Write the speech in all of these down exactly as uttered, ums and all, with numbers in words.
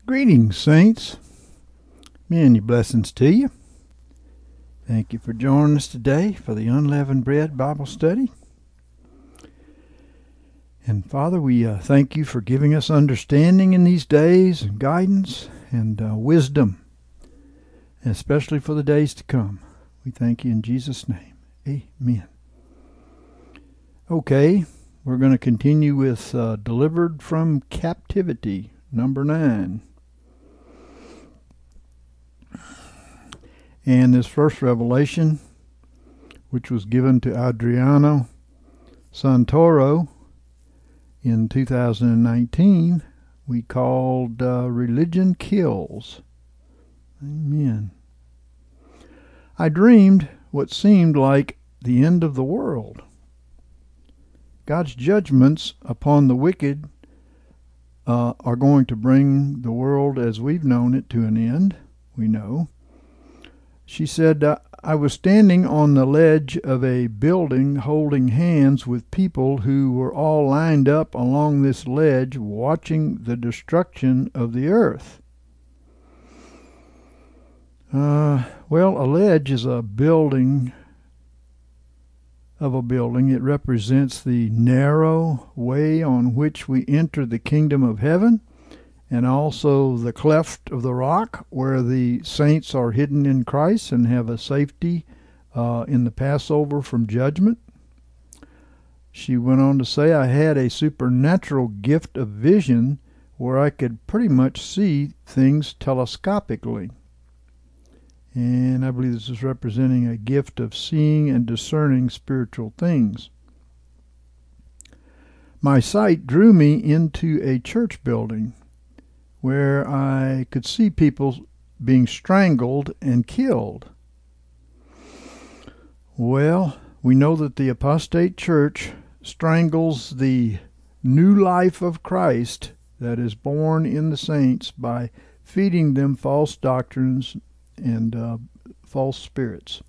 Greetings, saints. Many blessings to you. Thank you for joining us today for the Unleavened Bread Bible Study. And Father, we uh, thank you for giving us understanding in these days, and guidance, and uh, wisdom, especially for the days to come. We thank you in Jesus' name. Amen. Okay, we're going to continue with uh, Delivered from Captivity, number nine. And this first revelation, which was given to Adriano Santoro in two thousand nineteen, we called uh, Religion Kills. Amen. I dreamed what seemed like the end of the world. God's judgments upon the wicked uh, are going to bring the world as we've known it to an end, we know. She said, uh, I was standing on the ledge of a building holding hands with people who were all lined up along this ledge watching the destruction of the earth. Uh, well, a ledge is a building of a building. It represents the narrow way on which we enter the kingdom of heaven, and also the cleft of the rock where the saints are hidden in Christ and have a safety uh, in the Passover from judgment. She went on to say, I had a supernatural gift of vision where I could pretty much see things telescopically. And I believe this is representing a gift of seeing and discerning spiritual things. My sight drew me into a church building where I could see people being strangled and killed. Well, we know that the apostate church strangles the new life of Christ that is born in the saints by feeding them false doctrines and uh, false spirits.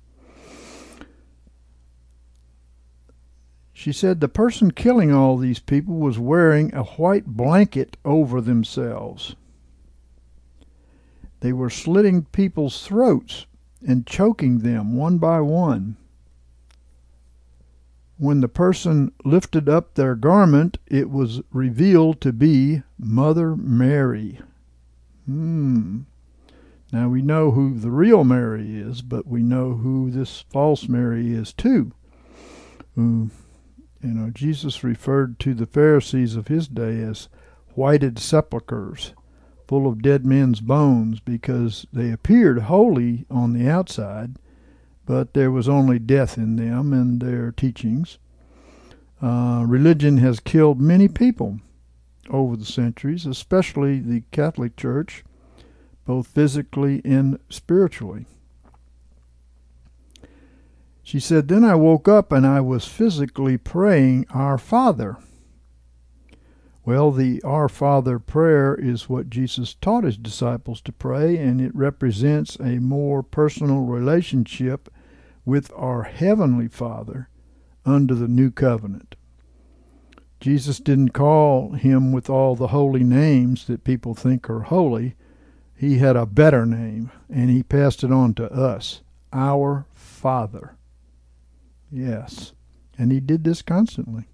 She said the person killing all these people was wearing a white blanket over themselves. They were slitting people's throats and choking them one by one. When the person lifted up their garment, it was revealed to be Mother Mary. Hmm. Now we know who the real Mary is, but we know who this false Mary is too. Who, you know, Jesus referred to the Pharisees of his day as whited sepulchres, full of dead men's bones, because they appeared holy on the outside, but there was only death in them and their teachings. Uh, religion has killed many people over the centuries, especially the Catholic Church, both physically and spiritually. She said, then I woke up and I was physically praying Our Father. Well, the Our Father prayer is what Jesus taught his disciples to pray, and it represents a more personal relationship with our Heavenly Father under the new covenant. Jesus didn't call him with all the holy names that people think are holy. He had a better name, and he passed it on to us, Our Father. Yes, and he did this constantly.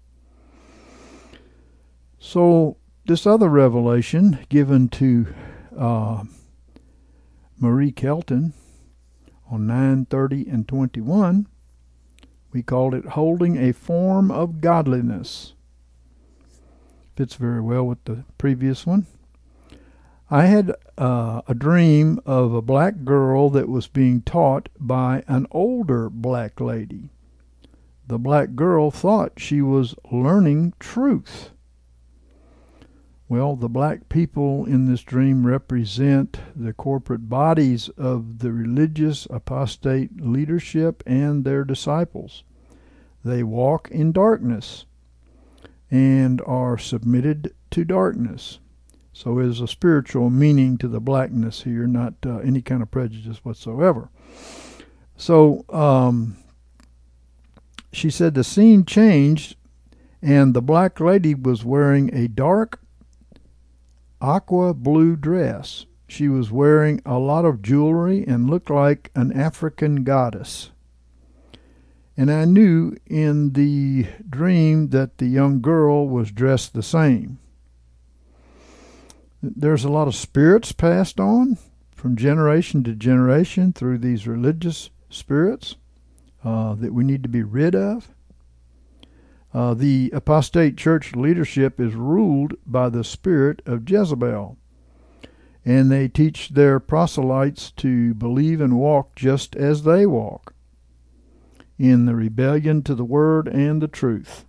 So this other revelation given to uh, Marie Kelton on nine thirty and twenty-one, we called it Holding a Form of Godliness. Fits very well with the previous one. I had uh, a dream of a black girl that was being taught by an older black lady. The black girl thought she was learning truth. Well, the black people in this dream represent the corporate bodies of the religious apostate leadership and their disciples. They walk in darkness and are submitted to darkness. So there's a spiritual meaning to the blackness here, not uh, any kind of prejudice whatsoever. So um, she said the scene changed, and the black lady was wearing a dark aqua blue dress. She was wearing a lot of jewelry and looked like an African goddess. And I knew in the dream that the young girl was dressed the same. There's a lot of spirits passed on from generation to generation through these religious spirits uh, that we need to be rid of. Uh, the apostate church leadership is ruled by the spirit of Jezebel, and they teach their proselytes to believe and walk just as they walk, in the rebellion to the word and the truth.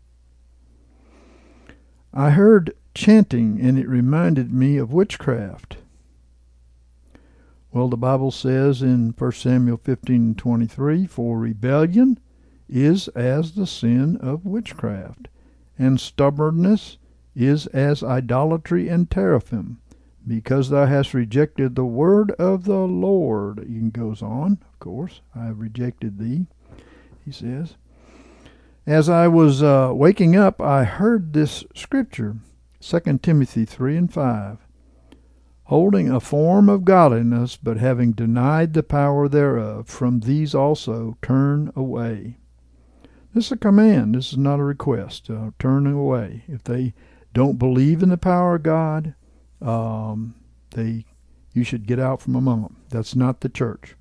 I heard chanting, and it reminded me of witchcraft. Well, the Bible says in First Samuel fifteen twenty-three, for rebellion is as the sin of witchcraft, and stubbornness is as idolatry and teraphim, because thou hast rejected the word of the Lord. He goes on, of course, I have rejected thee, he says. As I was uh, waking up, I heard this scripture, Second Timothy three and five. Holding a form of godliness, but having denied the power thereof, from these also turn away. This is a command. This is not a request. Uh, turn away. If they don't believe in the power of God, um, they you should get out from among them. That's not the church.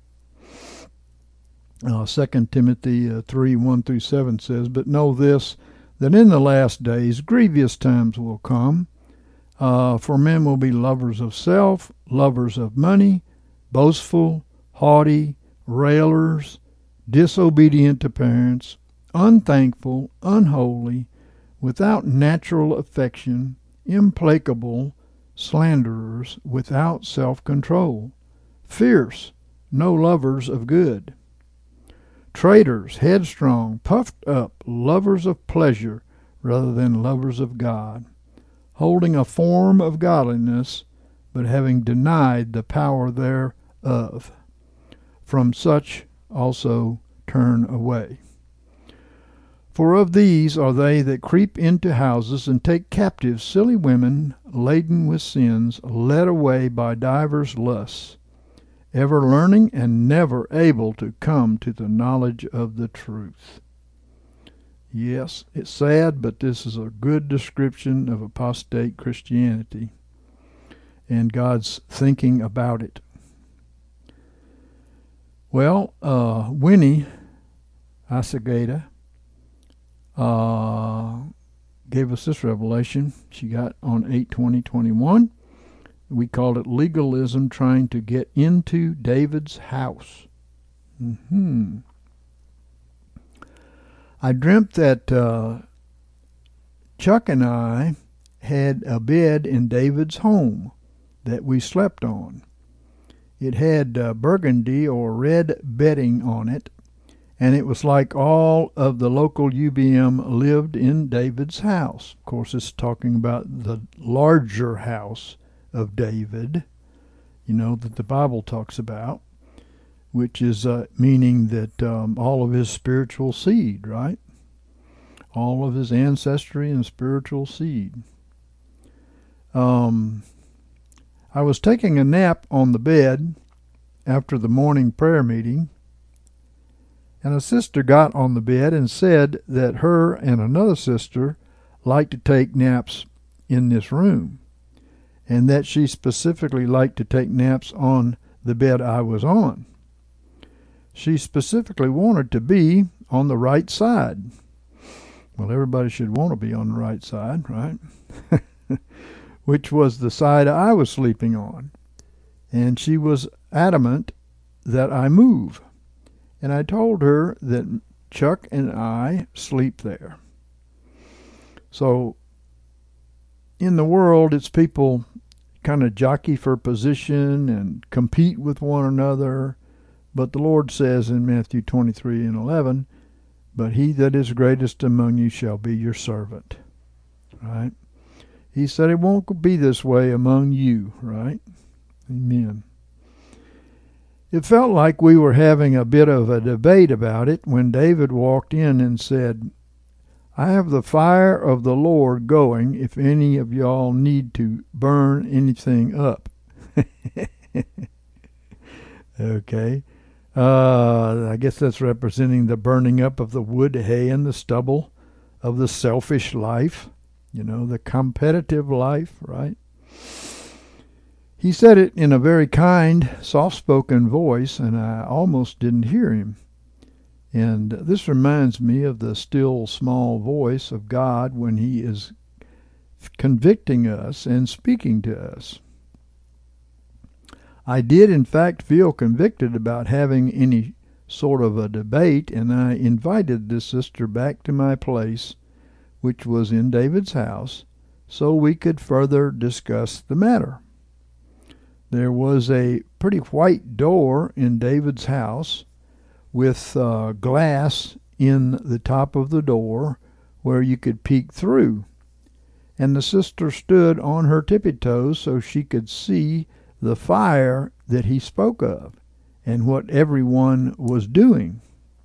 Uh, Second Timothy uh, three, one through seven says, but know this, that in the last days grievous times will come, uh, for men will be lovers of self, lovers of money, boastful, haughty, railers, disobedient to parents, unthankful, unholy, without natural affection, implacable, slanderers, without self-control, fierce, no lovers of good, traitors, headstrong, puffed up, lovers of pleasure rather than lovers of God, holding a form of godliness, but having denied the power thereof. From such also turn away. For of these are they that creep into houses and take captive silly women laden with sins, led away by divers lusts, ever learning and never able to come to the knowledge of the truth. Yes, it's sad, but this is a good description of apostate Christianity and God's thinking about it. Well, uh, Winnie Asagata uh, gave us this revelation she got on eight twenty twenty-one. We called it legalism trying to get into David's house. Mm-hmm. I dreamt that uh, Chuck and I had a bed in David's home that we slept on. It had uh, burgundy or red bedding on it, and it was like all of the local U B M lived in David's house. Of course, it's talking about the larger house of David, you know, that the Bible talks about, which is uh, meaning that um, all of his spiritual seed, right? All of his ancestry and spiritual seed. Um, I was taking a nap on the bed after the morning prayer meeting, and a sister got on the bed and said that her and another sister liked to take naps in this room, and that she specifically liked to take naps on the bed I was on. She specifically wanted to be on the right side. Well, everybody should want to be on the right side, right? Which was the side I was sleeping on. And she was adamant that I move. And I told her that Chuck and I sleep there. So in the world, it's people kind of jockey for position and compete with one another. But the Lord says in Matthew twenty-three and eleven, but he that is greatest among you shall be your servant. Right? He said it won't be this way among you, right? Amen. It felt like we were having a bit of a debate about it when David walked in and said, I have the fire of the Lord going if any of y'all need to burn anything up. Okay. Uh, I guess that's representing the burning up of the wood, hay, and the stubble of the selfish life, you know, the competitive life, right? He said it in a very kind, soft-spoken voice, and I almost didn't hear him. And this reminds me of the still, small voice of God when he is convicting us and speaking to us. I did, in fact, feel convicted about having any sort of a debate, and I invited this sister back to my place, which was in David's house, so we could further discuss the matter. There was a pretty white door in David's house with uh, glass in the top of the door where you could peek through. And the sister stood on her tippy toes so she could see the fire that he spoke of and what everyone was doing.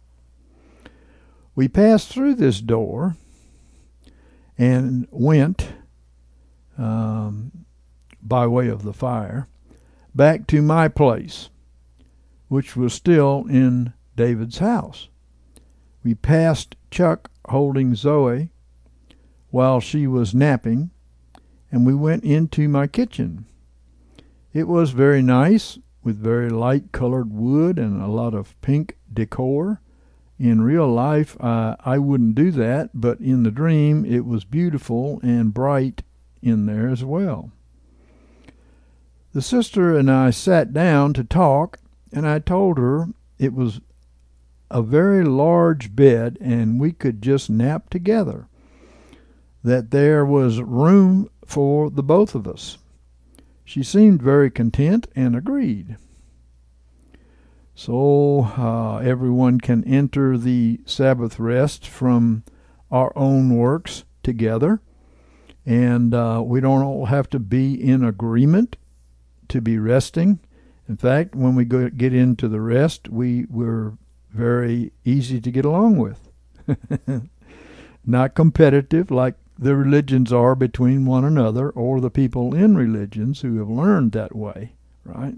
We passed through this door and went, um, by way of the fire, back to my place, which was still in David's house. We passed Chuck holding Zoe while she was napping, and we went into my kitchen. It was very nice, with very light-colored wood and a lot of pink decor. In real life, uh, I wouldn't do that, but in the dream, it was beautiful and bright in there as well. The sister and I sat down to talk, and I told her it was a very large bed and we could just nap together, that there was room for the both of us. She seemed very content and agreed. So uh, everyone can enter the Sabbath rest from our own works together, and uh, we don't all have to be in agreement to be resting. In fact, when we go get into the rest, we were very easy to get along with. Not competitive like the religions are between one another, or the people in religions who have learned that way, right?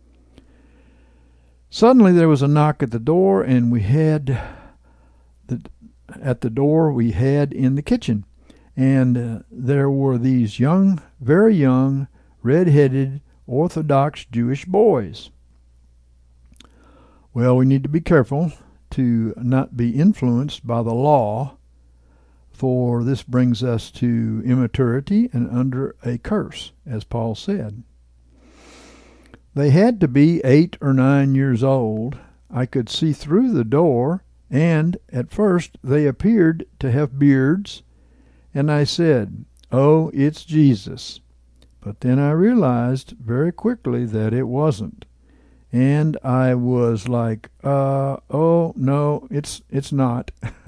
Suddenly there was a knock at the door, and we had the, at the door we had in the kitchen, and uh, there were these young, very young, red-headed, Orthodox Jewish boys. Well, we need to be careful to not be influenced by the law, for this brings us to immaturity and under a curse, as Paul said. They had to be eight or nine years old. I could see through the door, and at first they appeared to have beards, and I said, "Oh, it's Jesus." But then I realized very quickly that it wasn't. And I was like, uh, oh, no, it's it's not.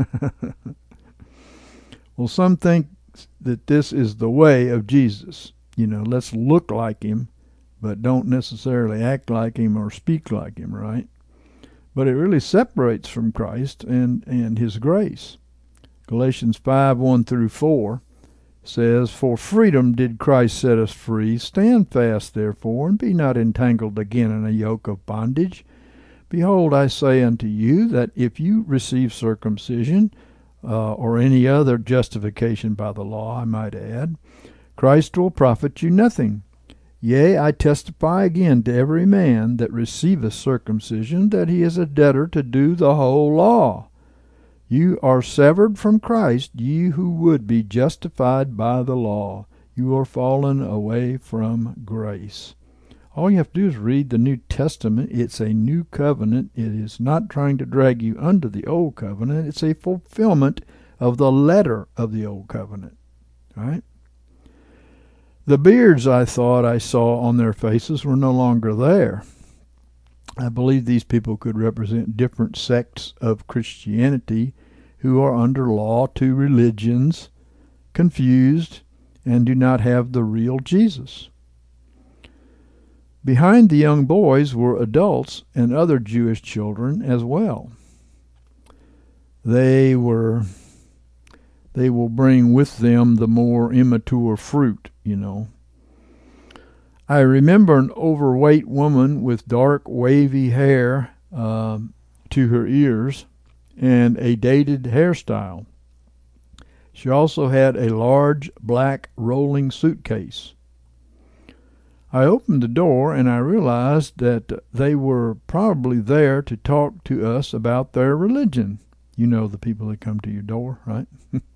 Well, some think that this is the way of Jesus. You know, let's look like him, but don't necessarily act like him or speak like him, right? But it really separates from Christ and, and his grace. Galatians five, one through four says, "For freedom did Christ set us free. Stand fast, therefore, and be not entangled again in a yoke of bondage. Behold, I say unto you, that if you receive circumcision, uh, or any other justification by the law, I might add, Christ will profit you nothing. Yea, I testify again to every man that receiveth circumcision, that he is a debtor to do the whole law. You are severed from Christ, ye who would be justified by the law. You are fallen away from grace." All you have to do is read the New Testament. It's a new covenant. It is not trying to drag you under the old covenant. It's a fulfillment of the letter of the old covenant. All right? The beards I thought I saw on their faces were no longer there. I believe these people could represent different sects of Christianity who are under law to religions, confused, and do not have the real Jesus. Behind the young boys were adults and other Jewish children as well. They were they will bring with them the more immature fruit, you know. I remember an overweight woman with dark, wavy hair um, to her ears and a dated hairstyle. She also had a large black rolling suitcase. I opened the door and I realized that they were probably there to talk to us about their religion. You know the people that come to your door, right?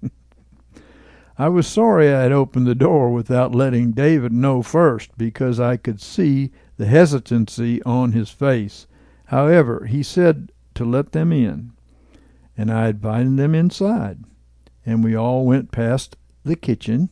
I was sorry I had opened the door without letting David know first, because I could see the hesitancy on his face. However, he said to let them in, and I invited them inside, and we all went past the kitchen,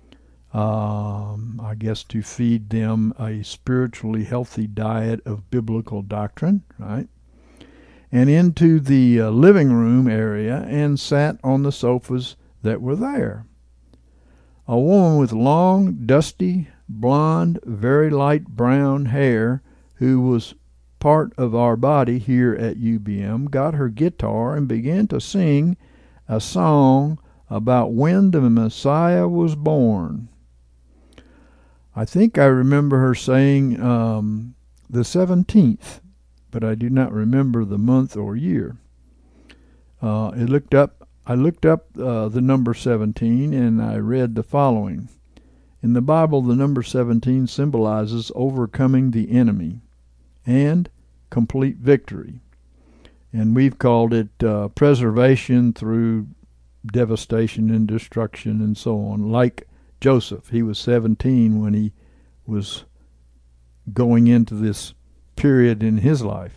um, I guess to feed them a spiritually healthy diet of biblical doctrine, right? And into the uh, living room area and sat on the sofas that were there. A woman with long, dusty, blonde, very light brown hair, who was part of our body here at U B M, got her guitar and began to sing a song about when the Messiah was born. I think I remember her saying um, the seventeenth, but I do not remember the month or year. Uh, it looked up I looked up uh, the number seventeen, and I read the following. In the Bible, the number seventeen symbolizes overcoming the enemy and complete victory. And we've called it uh, preservation through devastation and destruction and so on. Like Joseph, he was seventeen when he was going into this period in his life.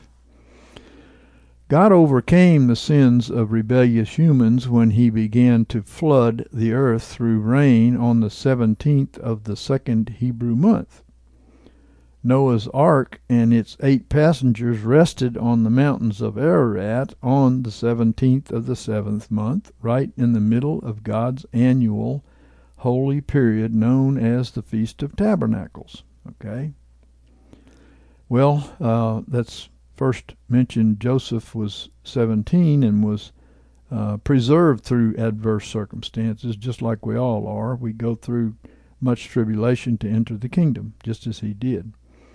God overcame the sins of rebellious humans when he began to flood the earth through rain on the seventeenth of the second Hebrew month. Noah's Ark and its eight passengers rested on the mountains of Ararat on the seventeenth of the seventh month, right in the middle of God's annual holy period known as the Feast of Tabernacles. Okay? Well, uh, that's first mentioned. Joseph was seventeen and was uh, preserved through adverse circumstances, just like we all are. We go through much tribulation to enter the kingdom, just as he did.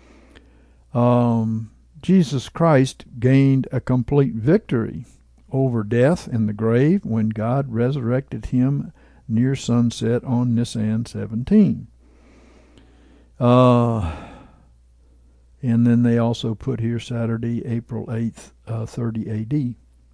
Um, Jesus Christ gained a complete victory over death and the grave when God resurrected him near sunset on Nisan seventeen. Uh, And then they also put here Saturday, April eighth, uh, thirty A D.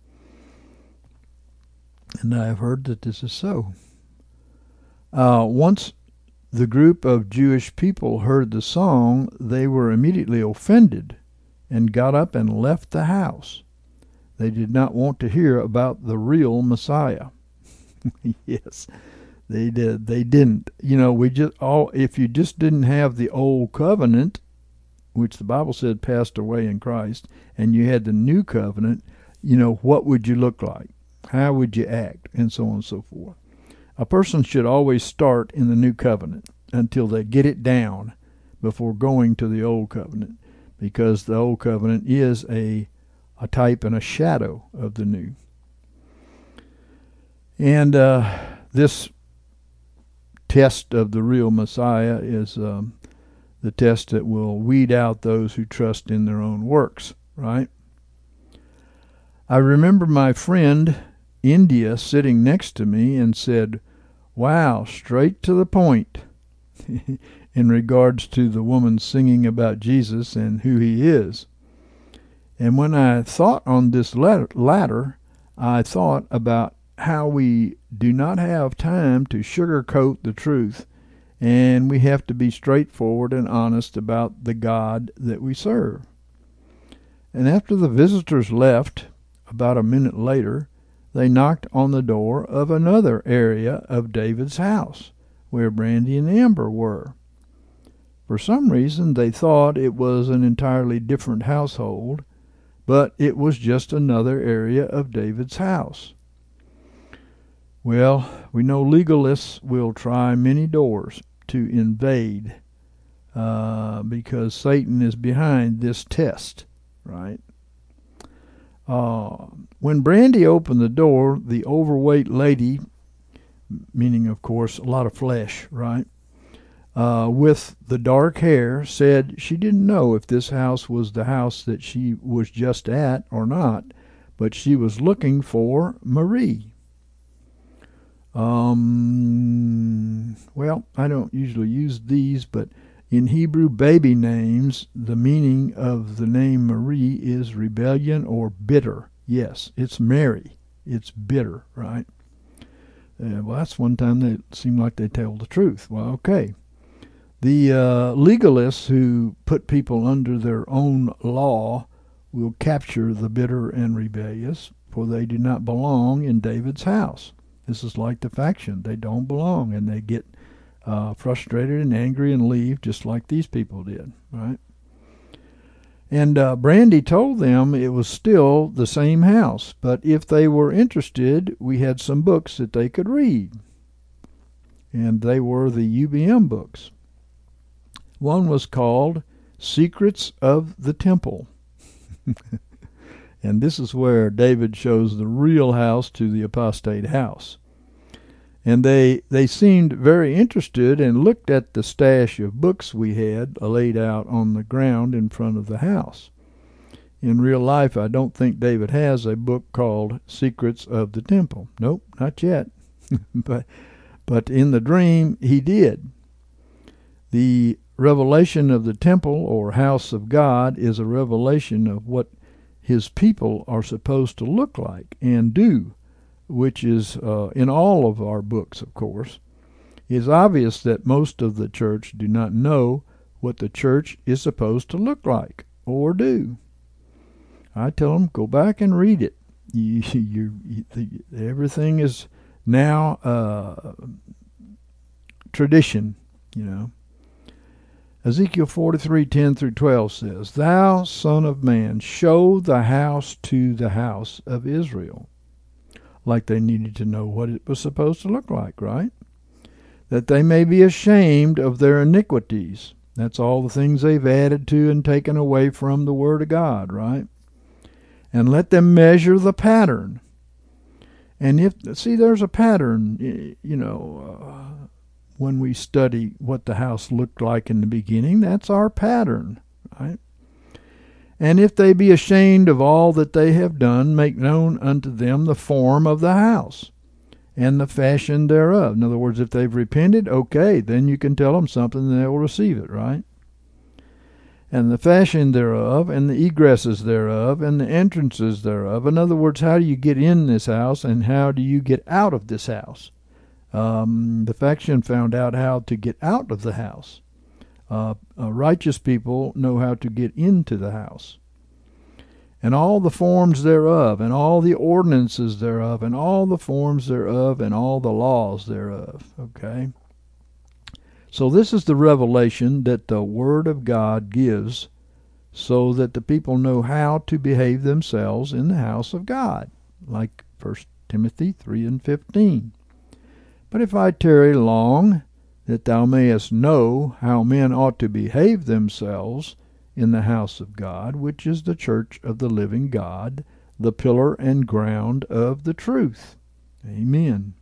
And I have heard that this is so. Uh, once the group of Jewish people heard the song, they were immediately offended and got up and left the house. They did not want to hear about the real Messiah. Yes, they did. They didn't. You know, we just all if you just didn't have the old covenant, which the Bible said passed away in Christ, and you had the new covenant, you know, what would you look like? How would you act? And so on and so forth. A person should always start in the new covenant until they get it down before going to the old covenant, because the old covenant is a, a type and a shadow of the new. And uh, this test of the real Messiah is um, the test that will weed out those who trust in their own works, right? I remember my friend India sitting next to me and said, "Wow, straight to the point," in regards to the woman singing about Jesus and who he is. And when I thought on this latter, I thought about how we do not have time to sugarcoat the truth, and we have to be straightforward and honest about the God that we serve. And after the visitors left, about a minute later, they knocked on the door of another area of David's house, where Brandy and Amber were. For some reason, they thought it was an entirely different household, but it was just another area of David's house. Well, we know legalists will try many doors to invade uh, because Satan is behind this test, right? Uh, when Brandy opened the door, the overweight lady meaning, of course, a lot of flesh, right? Uh, with the dark hair, said she didn't know if this house was the house that she was just at or not, but she was looking for Marie. Um, well, I don't usually use these, but in Hebrew baby names, the meaning of the name Marie is rebellion or bitter. Yes, it's Mary. It's bitter, right? Uh, well, that's one time they seemed like they tell the truth. Well, okay. The uh, legalists who put people under their own law will capture the bitter and rebellious, for they do not belong in David's house. This is like the faction. They don't belong, and they get uh, frustrated and angry and leave, just like these people did, right? And uh, Brandy told them it was still the same house, but if they were interested, we had some books that they could read. And they were the U B M books. One was called Secrets of the Temple. And this is where David shows the real house to the apostate house. And they they seemed very interested and looked at the stash of books we had laid out on the ground in front of the house. In real life, I don't think David has a book called Secrets of the Temple. Nope, not yet. but but in the dream, he did. The revelation of the temple or house of God is a revelation of what his people are supposed to look like and do, which is uh, in all of our books, of course. It is obvious that most of the church do not know what the church is supposed to look like or do. I tell them, go back and read it. You, you, you, everything is now uh, tradition, you know. Ezekiel forty-three, ten through twelve says, Thou, son of man, show the house to the house of Israel. Like they needed to know what it was supposed to look like, right? That they may be ashamed of their iniquities. That's all the things they've added to and taken away from the Word of God, right? And let them measure the pattern. And if, see, there's a pattern, you know, uh, when we study what the house looked like in the beginning, that's our pattern, right? And if they be ashamed of all that they have done, make known unto them the form of the house and the fashion thereof. In other words, if they've repented, okay, then you can tell them something and they will receive it, right? And the fashion thereof, and the egresses thereof, and the entrances thereof. In other words, how do you get in this house and how do you get out of this house? Um, the faction found out how to get out of the house. Uh, uh, righteous people know how to get into the house. And all the forms thereof, and all the ordinances thereof, and all the forms thereof, and all the laws thereof. Okay? So this is the revelation that the Word of God gives so that the people know how to behave themselves in the house of God, like First Timothy three and fifteen. But if I tarry long, that thou mayest know how men ought to behave themselves in the house of God, which is the church of the living God, the pillar and ground of the truth. Amen.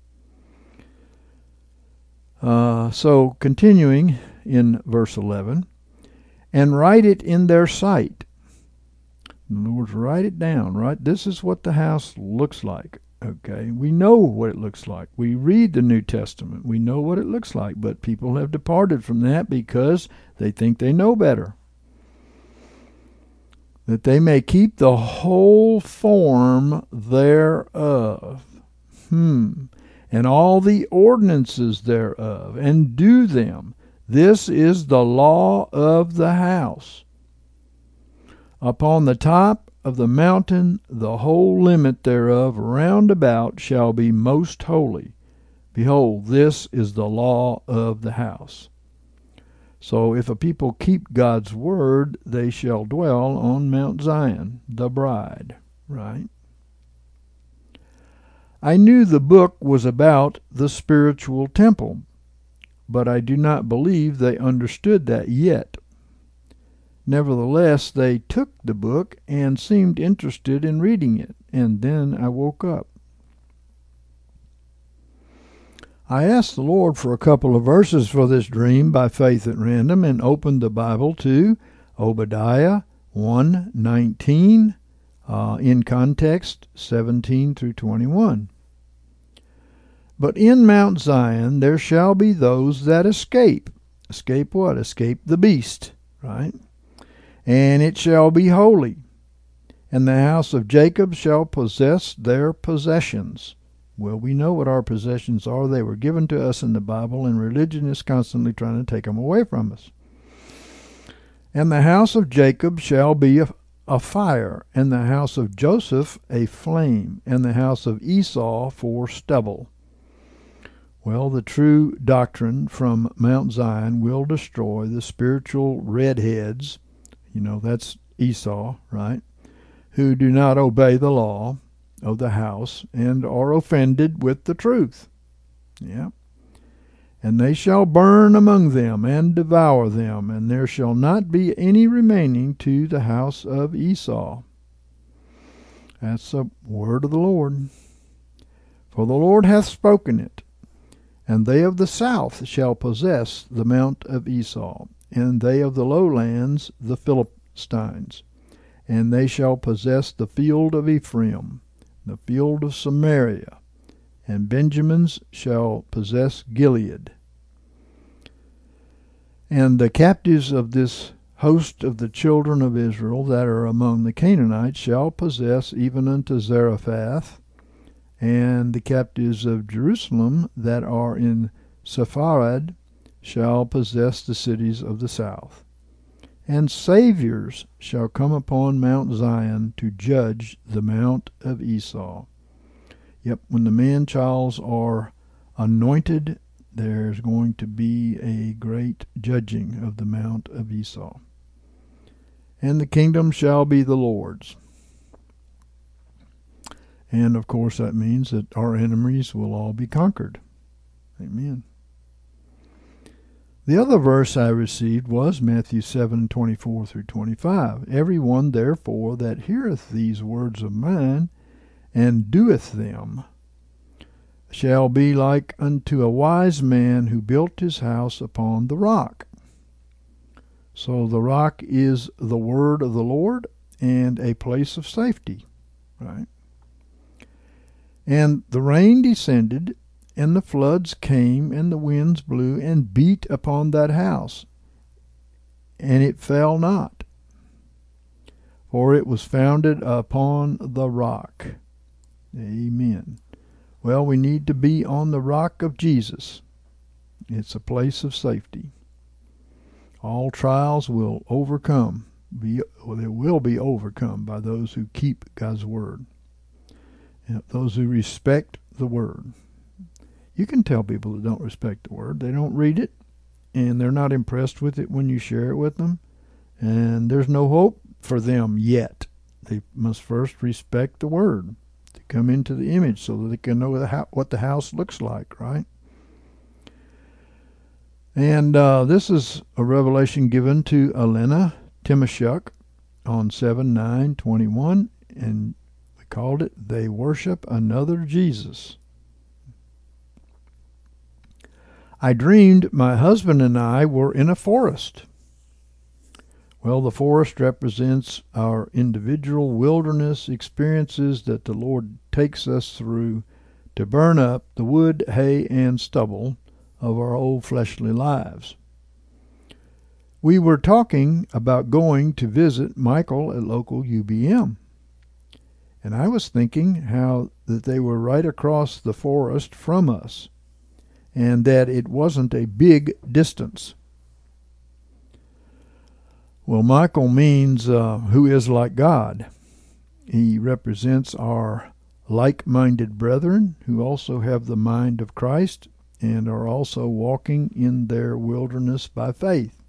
Uh, so, continuing in verse eleven, and write it in their sight. In other words, write it down, right? This is what the house looks like. Okay, we know what it looks like. We read the New Testament. We know what it looks like, but people have departed from that because they think they know better. That they may keep the whole form thereof. Hmm. And all the ordinances thereof, and do them. This is the law of the house. Upon the top of the mountain, the whole limit thereof round about shall be most holy. Behold, this is the law of the house. So if a people keep God's word, they shall dwell on Mount Zion, the bride, right? I knew the book was about the spiritual temple, but I do not believe they understood that yet. Nevertheless, they took the book and seemed interested in reading it, and then I woke up. I asked the Lord for a couple of verses for this dream by faith at random and opened the Bible to Obadiah one nineteen, uh, in context seventeen through twenty-one. But in Mount Zion there shall be those that escape. Escape what? Escape the beast, right? And it shall be holy. And the house of Jacob shall possess their possessions. Well, we know what our possessions are. They were given to us in the Bible, and religion is constantly trying to take them away from us. And the house of Jacob shall be a, a fire, and the house of Joseph a flame, and the house of Esau for stubble. Well, the true doctrine from Mount Zion will destroy the spiritual redheads. You know, that's Esau, right? Who do not obey the law of the house and are offended with the truth. Yeah. And they shall burn among them and devour them, and there shall not be any remaining to the house of Esau. That's the word of the Lord. For the Lord hath spoken it. And they of the south shall possess the mount of Esau, and they of the lowlands the Philistines. And they shall possess the field of Ephraim, the field of Samaria, and Benjamin's shall possess Gilead. And the captives of this host of the children of Israel that are among the Canaanites shall possess even unto Zarephath, and the captives of Jerusalem that are in Sepharad shall possess the cities of the south. And saviors shall come upon Mount Zion to judge the mount of Esau. Yep, when the man-childs are anointed, there's going to be a great judging of the mount of Esau. And the kingdom shall be the Lord's. And, of course, that means that our enemies will all be conquered. Amen. The other verse I received was Matthew seven twenty-four through twenty-five. Every one, therefore, that heareth these words of mine, and doeth them, shall be like unto a wise man who built his house upon the rock. So the rock is the word of the Lord and a place of safety, right? And the rain descended, and the floods came, and the winds blew, and beat upon that house, and it fell not, for it was founded upon the rock. Amen. Well, we need to be on the rock of Jesus. It's a place of safety. All trials will overcome, be, well, they will be overcome by those who keep God's word. And those who respect the word. You can tell people that don't respect the word. They don't read it, and they're not impressed with it when you share it with them. And there's no hope for them yet. They must first respect the word to come into the image so that they can know the, what the house looks like, right? And uh, this is a revelation given to Elena Timoshuk on seven nine twenty-one, and we called it, They Worship Another Jesus. I dreamed my husband and I were in a forest. Well, the forest represents our individual wilderness experiences that the Lord takes us through to burn up the wood, hay, and stubble of our old fleshly lives. We were talking about going to visit Michael at local U B M. And I was thinking how that they were right across the forest from us, and that it wasn't a big distance. Well, Michael means uh, who is like God. He represents our like-minded brethren who also have the mind of Christ and are also walking in their wilderness by faith.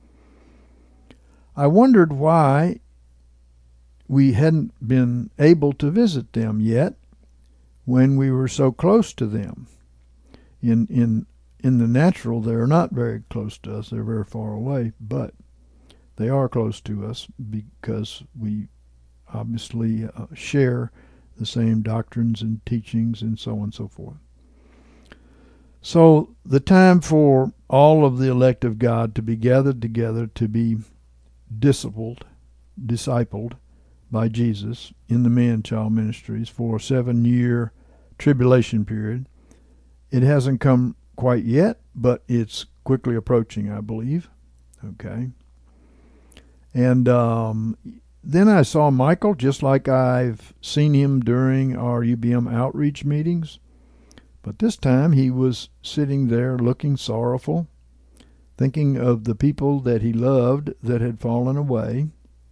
I wondered why we hadn't been able to visit them yet when we were so close to them. In in in the natural, they're not very close to us. They're very far away, but they are close to us because we obviously uh, share the same doctrines and teachings and so on and so forth. So the time for all of the elect of God to be gathered together to be discipled, discipled by Jesus in the man-child ministries for a seven-year tribulation period. It hasn't come quite yet, but it's quickly approaching, I believe. Okay. And um, then I saw Michael, just like I've seen him during our U B M outreach meetings. But this time he was sitting there looking sorrowful, thinking of the people that he loved that had fallen away.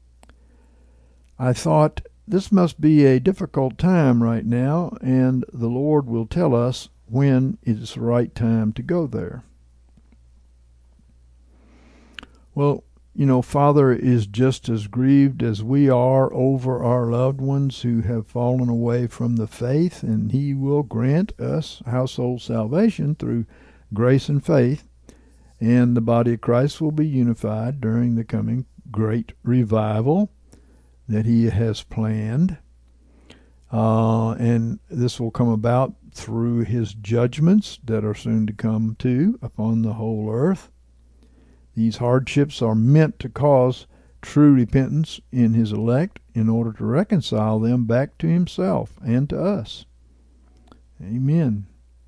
I thought, this must be a difficult time right now, and the Lord will tell us when it is the right time to go there. Well, you know, Father is just as grieved as we are over our loved ones who have fallen away from the faith, and he will grant us household salvation through grace and faith, and the body of Christ will be unified during the coming great revival that he has planned. Uh, and this will come about through his judgments that are soon to come too upon the whole earth. These hardships are meant to cause true repentance in his elect in order to reconcile them back to himself and to us. Amen.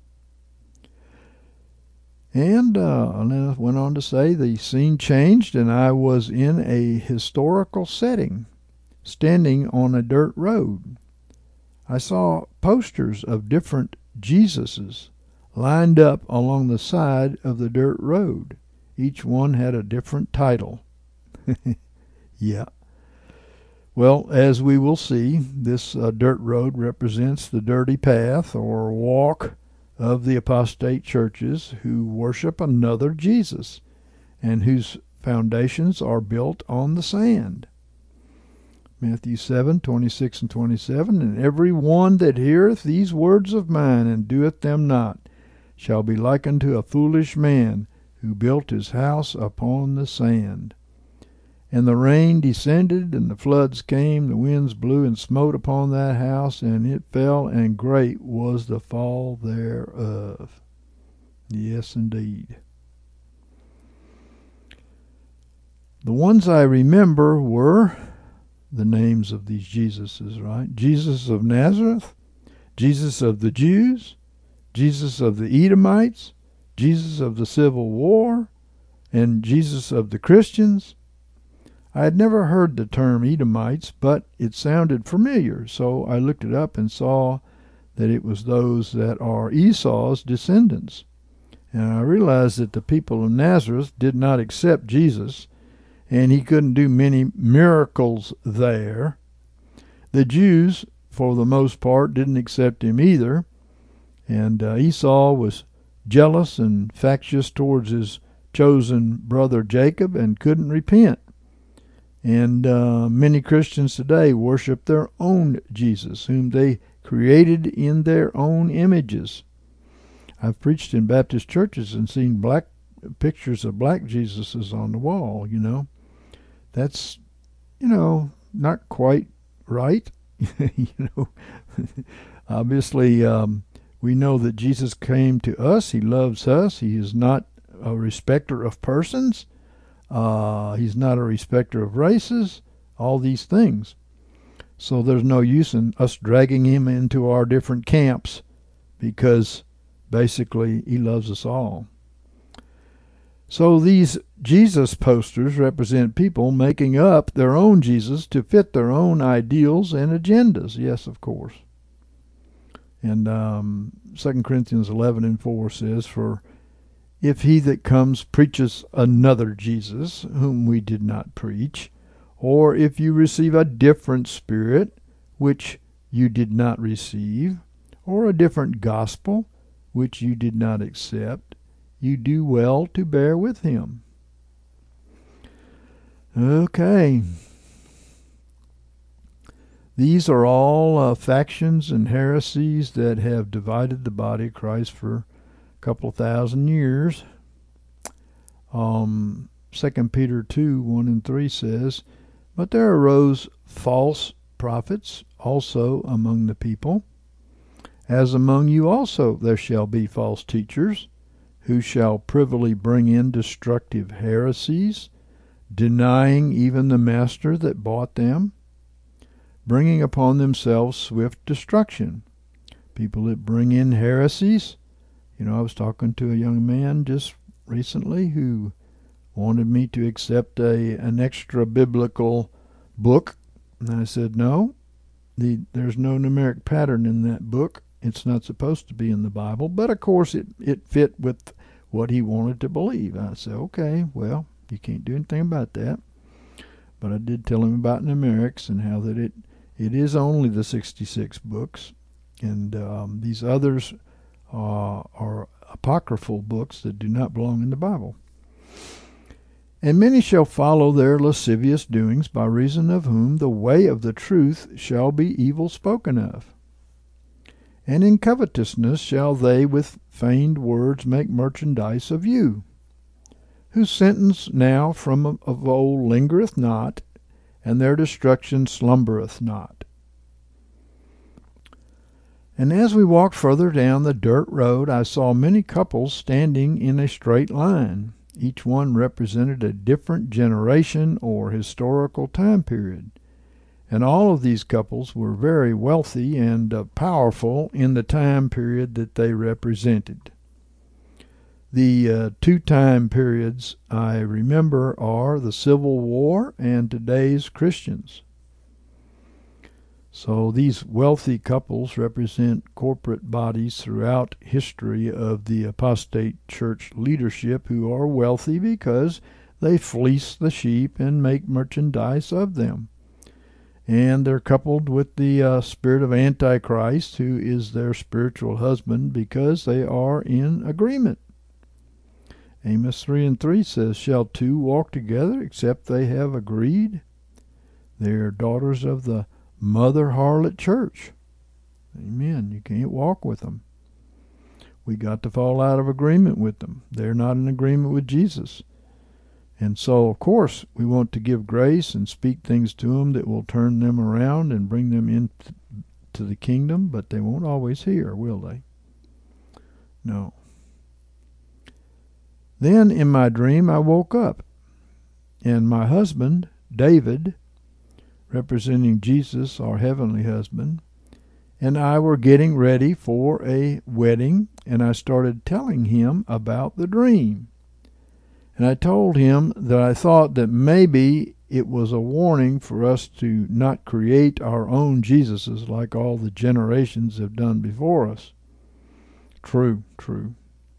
And uh, I went on to say the scene changed, and I was in a historical setting, standing on a dirt road. I saw posters of different Jesuses lined up along the side of the dirt road. Each one had a different title. Yeah. Well, as we will see, this uh, dirt road represents the dirty path or walk of the apostate churches who worship another Jesus and whose foundations are built on the sand. Matthew seven, twenty-six and twenty-seven, and every one that heareth these words of mine and doeth them not shall be like unto a foolish man who built his house upon the sand. And the rain descended, and the floods came, the winds blew and smote upon that house, and it fell, and great was the fall thereof. Yes, indeed. The ones I remember were the names of these Jesuses, right? Jesus of Nazareth, Jesus of the Jews, Jesus of the Edomites, Jesus of the Civil War, and Jesus of the Christians. I had never heard the term Edomites, but it sounded familiar, so I looked it up and saw that it was those that are Esau's descendants. And I realized that the people of Nazareth did not accept Jesus, and he couldn't do many miracles there. The Jews, for the most part, didn't accept him either, and uh, Esau was jealous and factious towards his chosen brother Jacob and couldn't repent. And uh, many Christians today worship their own Jesus, whom they created in their own images. I've preached in Baptist churches and seen black pictures of black Jesuses on the wall, you know. That's, you know, not quite right. you know, obviously, um, we know that Jesus came to us. He loves us. He is not a respecter of persons. Uh, he's not a respecter of races. All these things. So there's no use in us dragging him into our different camps, because basically he loves us all. So these Jesus posters represent people making up their own Jesus to fit their own ideals and agendas. Yes, of course. And um, Second Corinthians eleven and four says, For if he that comes preaches another Jesus, whom we did not preach, or if you receive a different spirit, which you did not receive, or a different gospel, which you did not accept, you do well to bear with him. Okay. These are all uh, factions and heresies that have divided the body of Christ for a couple of thousand years. Um, Second Peter two, one and three says, But there arose false prophets also among the people, as among you also there shall be false teachers, who shall privily bring in destructive heresies, denying even the master that bought them, bringing upon themselves swift destruction. People that bring in heresies. You know, I was talking to a young man just recently who wanted me to accept a an extra biblical book, and I said no. The, there's no numeric pattern in that book. It's not supposed to be in the Bible, but of course it, it fit with what he wanted to believe. I said, okay, well, you can't do anything about that. But I did tell him about numerics and how that it, it is only the sixty-six books, and um, these others uh, are apocryphal books that do not belong in the Bible. And many shall follow their lascivious doings, by reason of whom the way of the truth shall be evil spoken of. And in covetousness shall they with feigned words make merchandise of you, whose sentence now from of old lingereth not, and their destruction slumbereth not. And as we walked further down the dirt road, I saw many couples standing in a straight line. Each one represented a different generation or historical time period. And all of these couples were very wealthy and uh, powerful in the time period that they represented. The uh, two time periods I remember are the Civil War and today's Christians. So these wealthy couples represent corporate bodies throughout history of the apostate church leadership who are wealthy because they fleece the sheep and make merchandise of them. And they're coupled with the uh, spirit of Antichrist, who is their spiritual husband, because they are in agreement. Amos three and three says, shall two walk together except they have agreed? They are daughters of the mother harlot church. Amen. You can't walk with them. We got to fall out of agreement with them. They're not in agreement with Jesus. And so, of course, we want to give grace and speak things to them that will turn them around and bring them into the kingdom, but they won't always hear, will they? No. Then in my dream I woke up, and my husband, David, representing Jesus, our heavenly husband, and I were getting ready for a wedding, and I started telling him about the dream. And I told him that I thought that maybe it was a warning for us to not create our own Jesuses like all the generations have done before us. True, true.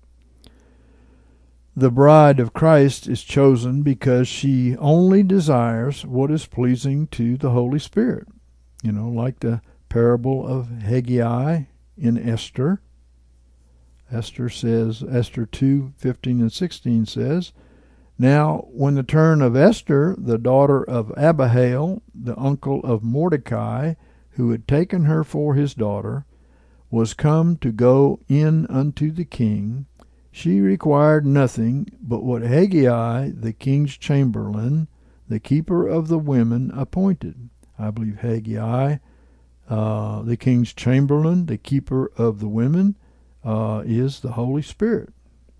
The bride of Christ is chosen because she only desires what is pleasing to the Holy Spirit. You know, like the parable of Haggai in Esther. Esther says, Esther two, fifteen and sixteen says, now when the turn of Esther, the daughter of Abihail, the uncle of Mordecai, who had taken her for his daughter, was come to go in unto the king, she required nothing but what Haggai, the king's chamberlain, the keeper of the women, appointed. I believe Haggai, uh, the king's chamberlain, the keeper of the women, uh, is the Holy Spirit.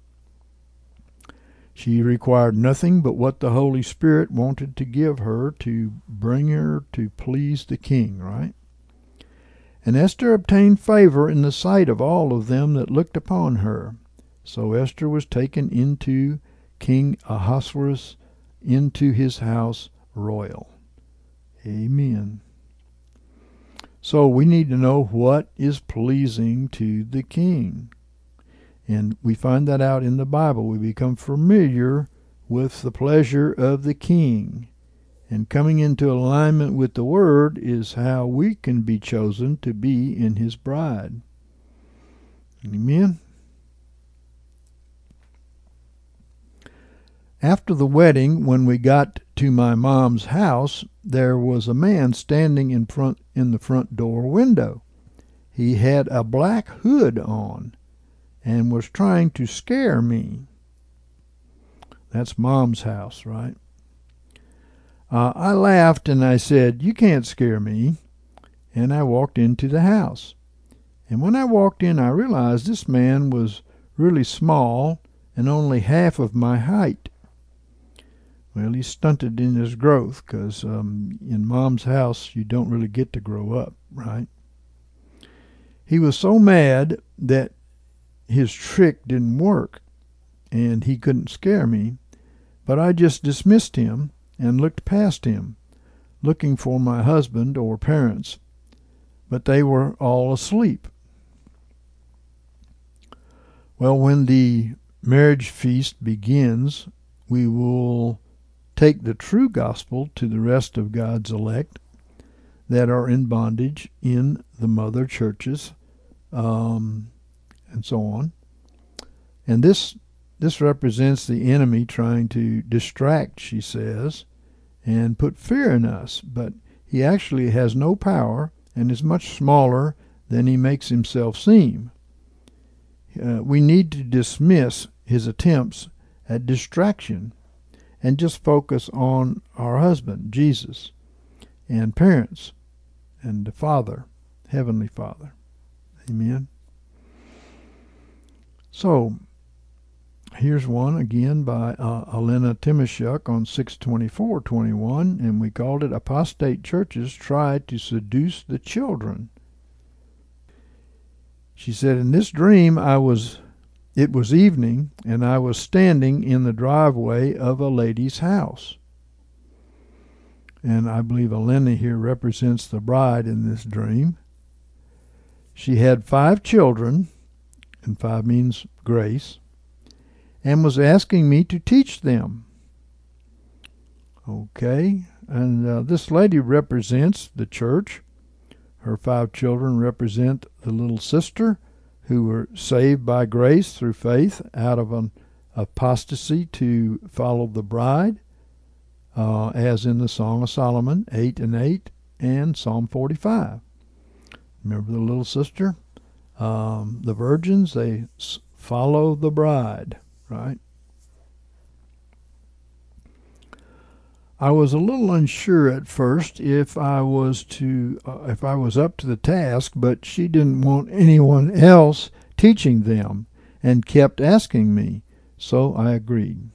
She required nothing but what the Holy Spirit wanted to give her to bring her to please the king, right? And Esther obtained favor in the sight of all of them that looked upon her. So Esther was taken into King Ahasuerus, into his house royal. Amen. So we need to know what is pleasing to the king. And we find that out in the Bible. We become familiar with the pleasure of the king. And coming into alignment with the Word is how we can be chosen to be in his bride. Amen. After the wedding, when we got to my mom's house, there was a man standing in front in the front door window. He had a black hood on and was trying to scare me. That's Mom's house, right? Uh, I laughed and I said, you can't scare me. And I walked into the house. And when I walked in, I realized this man was really small and only half of my height. Well, he's stunted in his growth because um, in Mom's house you don't really get to grow up, right? He was so mad that his trick didn't work and he couldn't scare me, but I just dismissed him and looked past him, looking for my husband or parents, but they were all asleep. Well, when the marriage feast begins, we will take the true gospel to the rest of God's elect that are in bondage in the mother churches, um, and so on. And this this represents the enemy trying to distract, she says, and put fear in us. But he actually has no power and is much smaller than he makes himself seem. Uh, we need to dismiss his attempts at distraction and just focus on our husband, Jesus, and parents, and the Father, Heavenly Father. Amen. So, here's one again by uh, Elena Timoshuk on six twenty-four twenty-one, and we called it Apostate Churches Try to Seduce the Children. She said, in this dream I was, it was evening, and I was standing in the driveway of a lady's house. And I believe Elena here represents the bride in this dream. She had five children, and five means grace, and was asking me to teach them. Okay, and uh, this lady represents the church. Her five children represent the little sister who were saved by grace through faith out of an apostasy to follow the bride, uh, as in the Song of Solomon eight and eight and Psalm forty-five. Remember the little sister? Um, the virgins, they follow the bride, right? I was a little unsure at first if I was to uh, if I was up to the task, but she didn't want anyone else teaching them and kept asking me, so I agreed.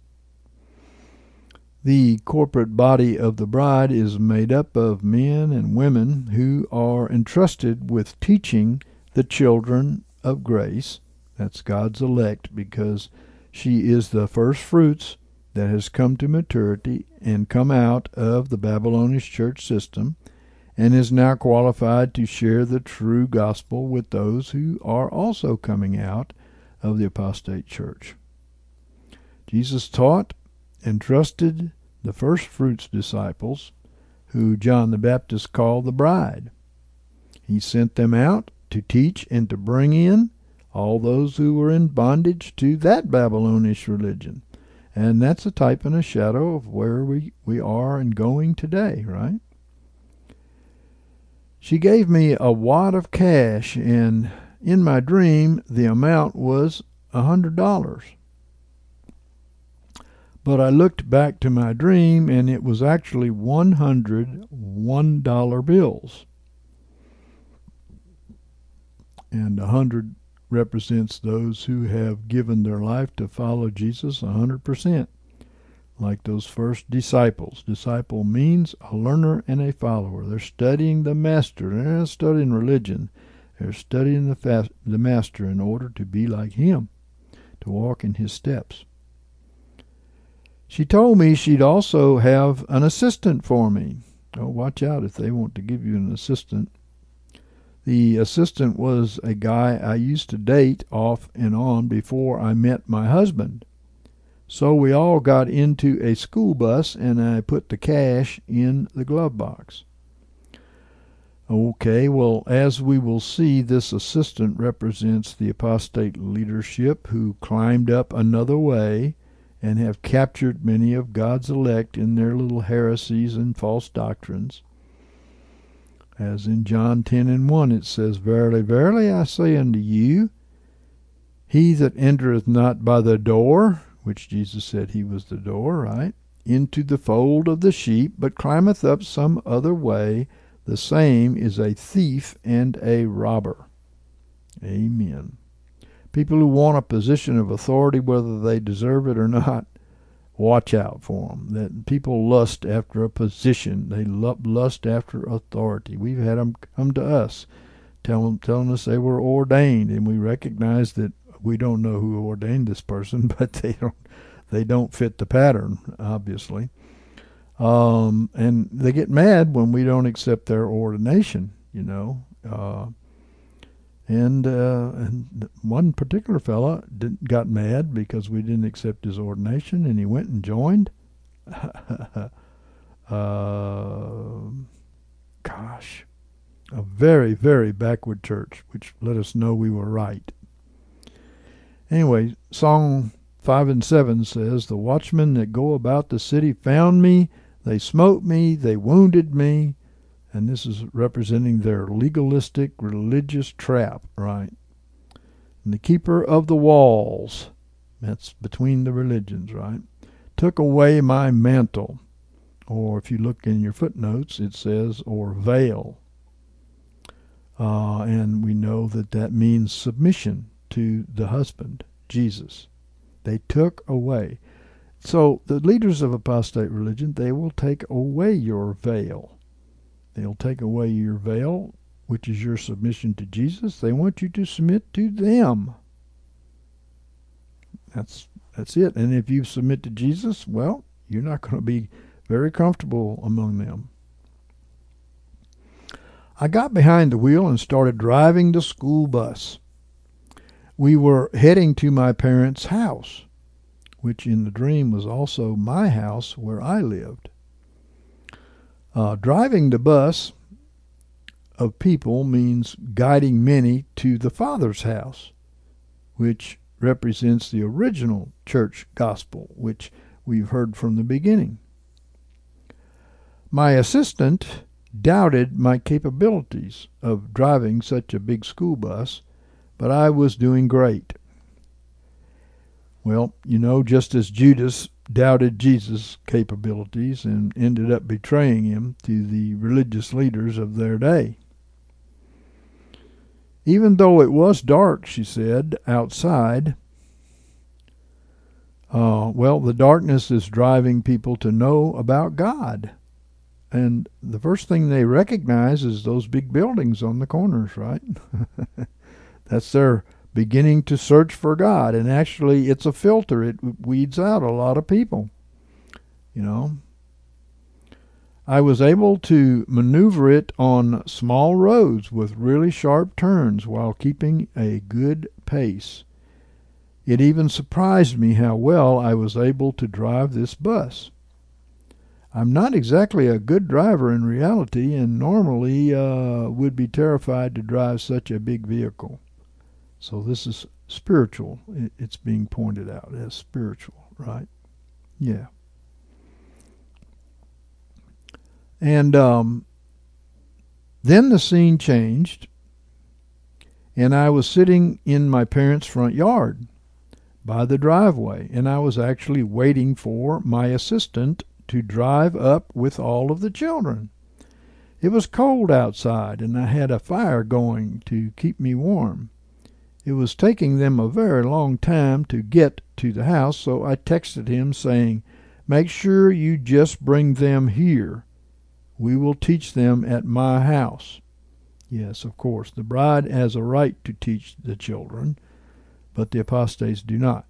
The corporate body of the bride is made up of men and women who are entrusted with teaching the children of grace. That's God's elect, because she is the first fruits that has come to maturity and come out of the Babylonish church system and is now qualified to share the true gospel with those who are also coming out of the apostate church. Jesus taught and trusted the first fruits disciples, who John the Baptist called the bride. He sent them out to teach and to bring in all those who were in bondage to that Babylonish religion. And that's a type and a shadow of where we, we are and going today, right? She gave me a wad of cash, and in my dream the amount was a hundred dollars. But I looked back to my dream, and it was actually one hundred one-dollar bills. And a hundred represents those who have given their life to follow Jesus a hundred percent, like those first disciples. Disciple means a learner and a follower. They're studying the master. They're not studying religion. They're studying the, fast, the master in order to be like him, to walk in his steps. She told me she'd also have an assistant for me. Oh, watch out if they want to give you an assistant. The assistant was a guy I used to date off and on before I met my husband. So we all got into a school bus, and I put the cash in the glove box. Okay, well, as we will see, this assistant represents the apostate leadership who climbed up another way and have captured many of God's elect in their little heresies and false doctrines. As in John ten and one it says, Verily, verily, I say unto you, he that entereth not by the door, which Jesus said he was the door, right, into the fold of the sheep, but climbeth up some other way, the same is a thief and a robber. Amen. People who want a position of authority, whether they deserve it or not, watch out for them. That people lust after a position. They lust after authority. We've had them come to us, telling telling us they were ordained, and we recognize that we don't know who ordained this person, but they don't they don't fit the pattern, obviously. Um, and they get mad when we don't accept their ordination. You know. Uh, And, uh, and one particular fella did, got mad because we didn't accept his ordination, and he went and joined. uh, gosh, a very, very backward church, which let us know we were right. Anyway, Song five and seven says, "The watchmen that go about the city found me. They smote me. They wounded me." And this is representing their legalistic religious trap, right? And the keeper of the walls, that's between the religions, right, took away my mantle. Or if you look in your footnotes, it says, or veil. Uh, and we know that that means submission to the husband, Jesus. They took away. So the leaders of apostate religion, they will take away your veil. They'll take away your veil, which is your submission to Jesus. They want you to submit to them. That's that's it. And if you submit to Jesus, well, you're not going to be very comfortable among them. I got behind the wheel and started driving the school bus. We were heading to my parents' house, which in the dream was also my house where I lived. Uh, driving the bus of people means guiding many to the Father's house, which represents the original church gospel, which we've heard from the beginning. My assistant doubted my capabilities of driving such a big school bus, but I was doing great. Well, you know, just as Judas doubted Jesus' capabilities and ended up betraying him to the religious leaders of their day. Even though it was dark, she said, outside, uh, well, the darkness is driving people to know about God. And the first thing they recognize is those big buildings on the corners, right? That's their beginning to search for God. And actually, it's a filter. It weeds out a lot of people, you know. I was able to maneuver it on small roads with really sharp turns while keeping a good pace. It even surprised me how well I was able to drive this bus. I'm not exactly a good driver in reality, and normally uh, would be terrified to drive such a big vehicle. So this is spiritual. It's being pointed out as spiritual, right? Yeah. And um, then the scene changed, and I was sitting in my parents' front yard by the driveway, and I was actually waiting for my assistant to drive up with all of the children. It was cold outside, and I had a fire going to keep me warm. It was taking them a very long time to get to the house, so I texted him saying, "Make sure you just bring them here. We will teach them at my house." Yes, of course, the bride has a right to teach the children, but the apostates do not.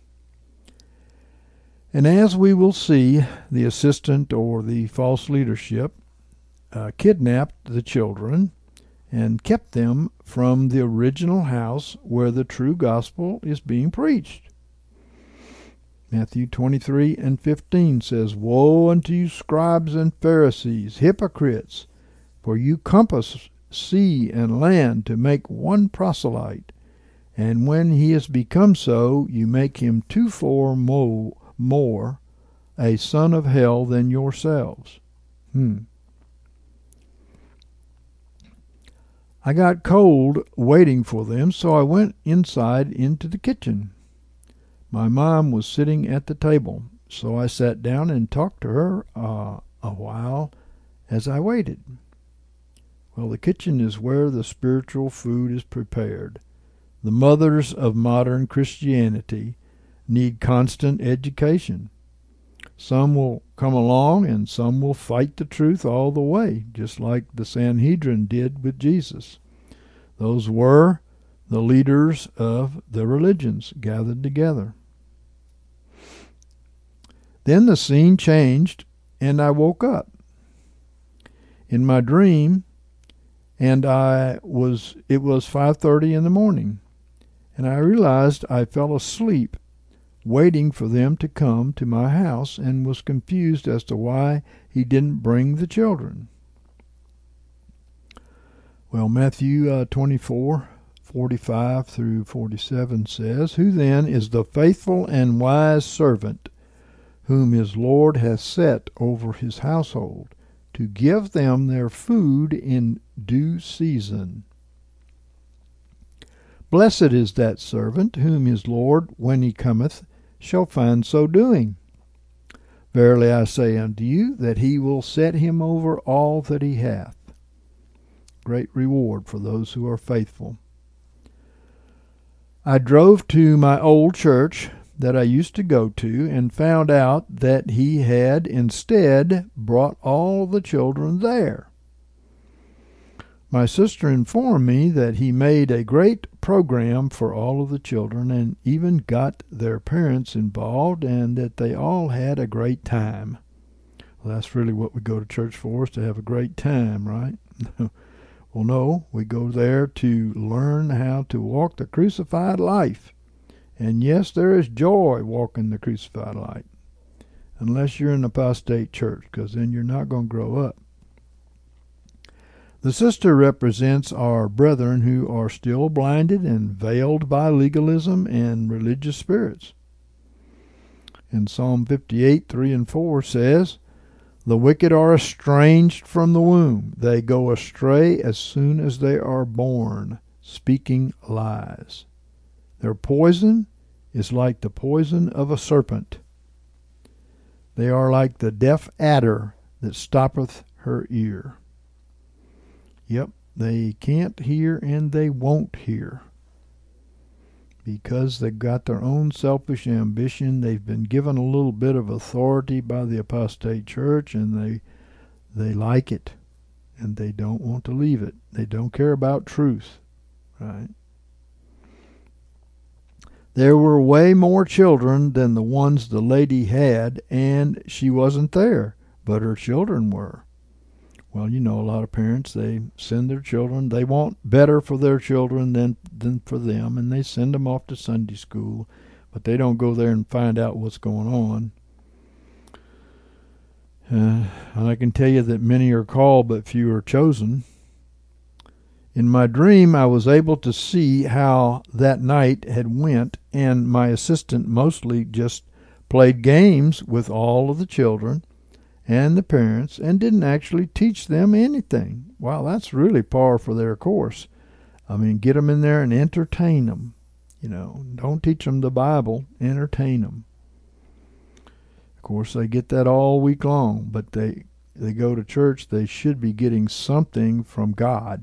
And as we will see, the assistant or the false leadership uh, kidnapped the children and kept them from the original house where the true gospel is being preached. Matthew twenty-three and fifteen says, "Woe unto you, scribes and Pharisees, hypocrites, for you compass sea and land to make one proselyte, and when he has become so, you make him twofold more, more a son of hell than yourselves." Hmm. I got cold waiting for them, so I went inside into the kitchen. My mom was sitting at the table, so I sat down and talked to her uh, a while as I waited. Well, the kitchen is where the spiritual food is prepared. The mothers of modern Christianity need constant education. Some will come along and some will fight the truth all the way, just like the Sanhedrin did with Jesus. Those were the leaders of the religions gathered together. Then the scene changed, and I woke up in my dream, and I was it was five thirty in the morning, and I realized I fell asleep waiting for them to come to my house, and was confused as to why he didn't bring the children. Well, Matthew uh, twenty-four, forty-five through forty-seven says, "Who then is the faithful and wise servant, whom his Lord hath set over his household, to give them their food in due season? Blessed is that servant, whom his Lord, when he cometh, shall find so doing. Verily I say unto you, that he will set him over all that he hath." Great reward for those who are faithful. I drove to my old church that I used to go to, and found out that he had instead brought all the children there. My sister informed me that he made a great program for all of the children, and even got their parents involved, and that they all had a great time. Well, that's really what we go to church for, is to have a great time, right? Well, no, we go there to learn how to walk the crucified life. And yes, there is joy walking the crucified life, unless you're in an apostate church, because then you're not going to grow up. The sister represents our brethren who are still blinded and veiled by legalism and religious spirits. And Psalm fifty-eight, three and four says, "The wicked are estranged from the womb. They go astray as soon as they are born, speaking lies. Their poison is like the poison of a serpent. They are like the deaf adder that stoppeth her ear." Yep, they can't hear and they won't hear, because they've got their own selfish ambition. They've been given a little bit of authority by the apostate church, and they they like it, and they don't want to leave it. They don't care about truth, right? There were way more children than the ones the lady had, and she wasn't there, but her children were. Well, you know, a lot of parents, they send their children, they want better for their children than, than for them, and they send them off to Sunday school, but they don't go there and find out what's going on. Uh, and I can tell you that many are called, but few are chosen. In my dream, I was able to see how that night had went, and my assistant mostly just played games with all of the children and the parents, and didn't actually teach them anything. Wow, that's really par for their course. I mean, get them in there and entertain them. You know, don't teach them the Bible, entertain them. Of course, they get that all week long, but they, they go to church, they should be getting something from God.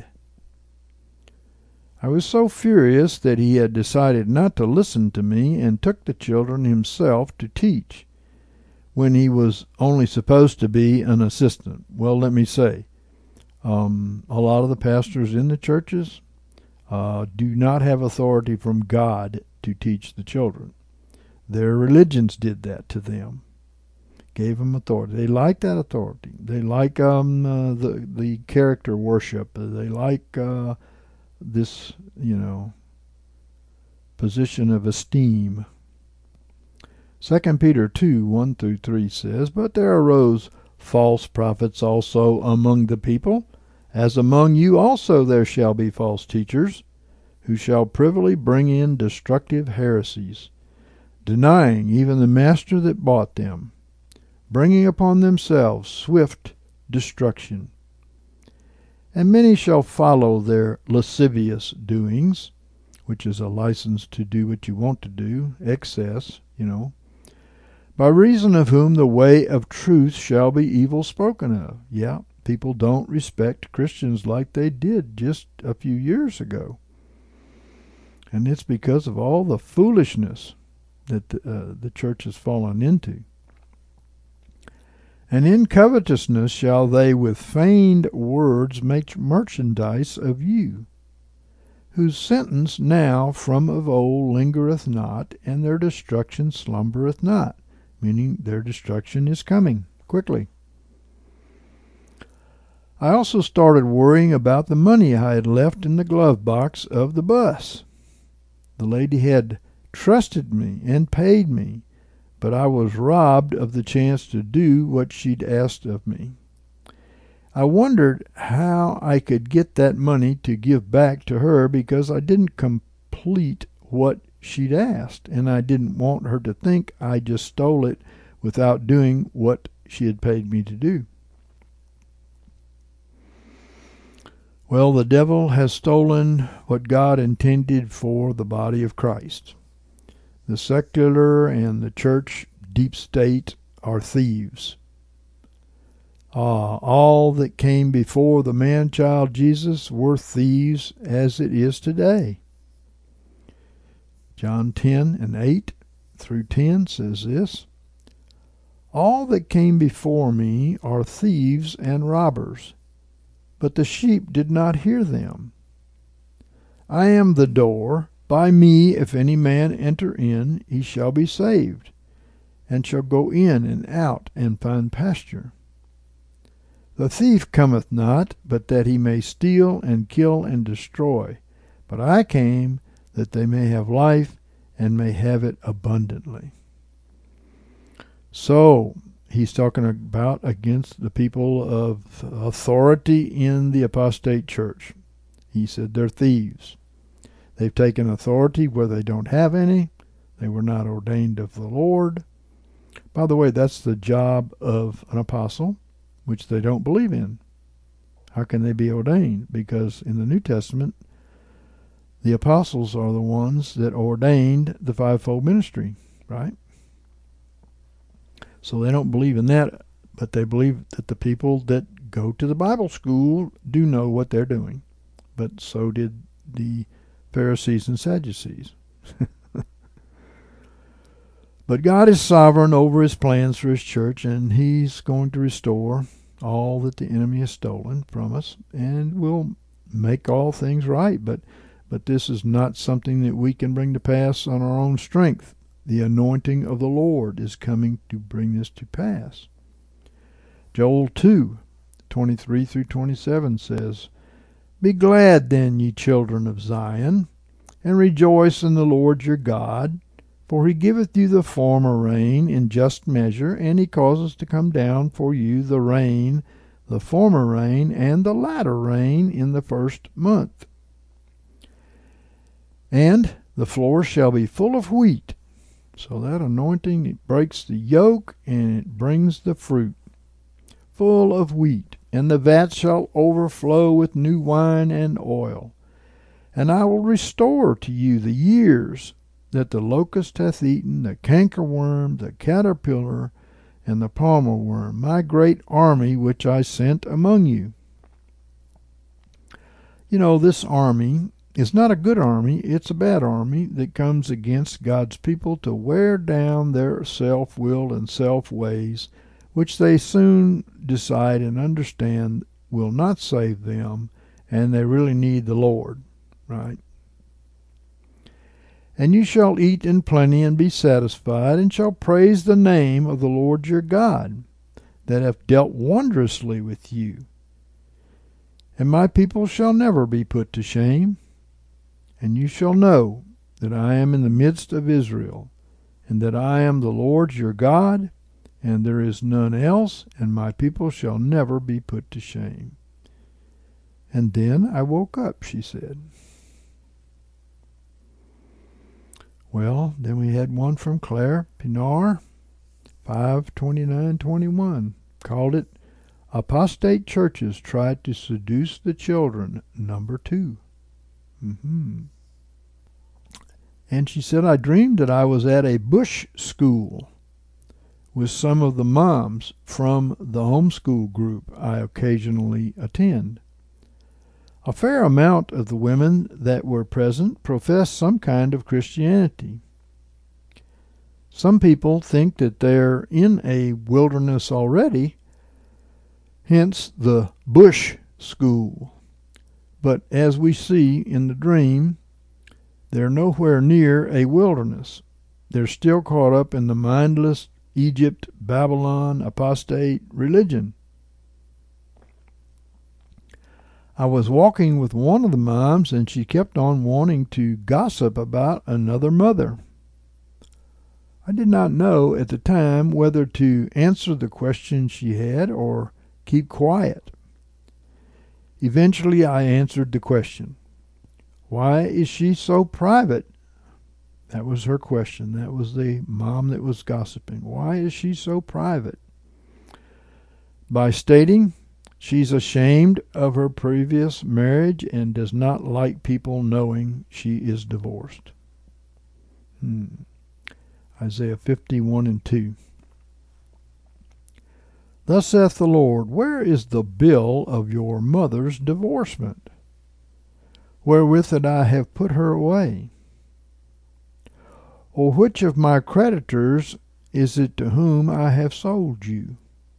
I was so furious that he had decided not to listen to me, and took the children himself to teach, when he was only supposed to be an assistant. Well, let me say, um, a lot of the pastors in the churches uh, do not have authority from God to teach the children. Their religions did that to them, gave them authority. They like that authority. They like um, uh, the the character worship. They like uh, this, you know, position of esteem. Second Peter two, one through three says, "But there arose false prophets also among the people, as among you also there shall be false teachers, who shall privily bring in destructive heresies, denying even the master that bought them, bringing upon themselves swift destruction. And many shall follow their lascivious doings," which is a license to do what you want to do, excess, you know, "by reason of whom the way of truth shall be evil spoken of." Yeah, people don't respect Christians like they did just a few years ago. And it's because of all the foolishness that the, uh, the church has fallen into. And in covetousness shall they with feigned words make merchandise of you, whose sentence now from of old lingereth not, and their destruction slumbereth not, meaning their destruction is coming quickly. I also started worrying about the money I had left in the glove box of the bus. The lady had trusted me and paid me, but I was robbed of the chance to do what she'd asked of me. I wondered how I could get that money to give back to her, because I didn't complete what she'd asked, and I didn't want her to think I just stole it without doing what she had paid me to do. Well, the devil has stolen what God intended for the body of Christ. The secular and the church deep state are thieves. Ah, all that came before the man-child Jesus were thieves, as it is today. John ten and eight through ten says this: All that came before me are thieves and robbers, but the sheep did not hear them. I am the door. By me if any man enter in, he shall be saved, and shall go in and out and find pasture. The thief cometh not, but that he may steal and kill and destroy. But I came that they may have life, and may have it abundantly. So, he's talking about against the people of authority in the apostate church. He said they're thieves. They've taken authority where they don't have any. They were not ordained of the Lord. By the way, that's the job of an apostle, which they don't believe in. How can they be ordained? Because in the New Testament, the apostles are the ones that ordained the fivefold ministry, right? So they don't believe in that, but they believe that the people that go to the Bible school do know what they're doing. But so did the Pharisees and Sadducees. But God is sovereign over his plans for his church, and he's going to restore all that the enemy has stolen from us, and will make all things right. But but this is not something that we can bring to pass on our own strength. The anointing of the Lord is coming to bring this to pass. Joel two, twenty-three through twenty-seven says, Be glad then, ye children of Zion, and rejoice in the Lord your God, for he giveth you the former rain in just measure, and he causes to come down for you the rain, the former rain, and the latter rain in the first month. And the floor shall be full of wheat. So that anointing, it breaks the yoke, and it brings the fruit. Full of wheat, and the vat shall overflow with new wine and oil. And I will restore to you the years that the locust hath eaten, the cankerworm, the caterpillar, and the palmer worm, my great army which I sent among you. You know, this army is not a good army, it's a bad army that comes against God's people to wear down their self-will and self-ways, which they soon decide and understand will not save them, and they really need the Lord, right? And you shall eat in plenty and be satisfied, and shall praise the name of the Lord your God, that hath dealt wondrously with you. And my people shall never be put to shame. And you shall know that I am in the midst of Israel, and that I am the Lord your God, and there is none else, and my people shall never be put to shame. And then I woke up, she said. Well, then we had one from Claire Pinar, five twenty-nine twenty-one, called it Apostate Churches Tried to Seduce the Children, number two. Mm-hmm. And she said, I dreamed that I was at a bush school with some of the moms from the homeschool group I occasionally attend. A fair amount of the women that were present professed some kind of Christianity. Some people think that they're in a wilderness already, hence the bush school. But as we see in the dream, they're nowhere near a wilderness. They're still caught up in the mindless Egypt, Babylon, apostate religion. I was walking with one of the moms, and she kept on wanting to gossip about another mother. I did not know at the time whether to answer the question she had or keep quiet. Eventually I answered the question. Why is she so private? That was her question. That was the mom that was gossiping. Why is she so private? By stating she's ashamed of her previous marriage and does not like people knowing she is divorced. Hmm. Isaiah fifty-one and two. Thus saith the Lord, where is the bill of your mother's divorcement, wherewith that I have put her away? Or which of my creditors is it to whom I have sold you?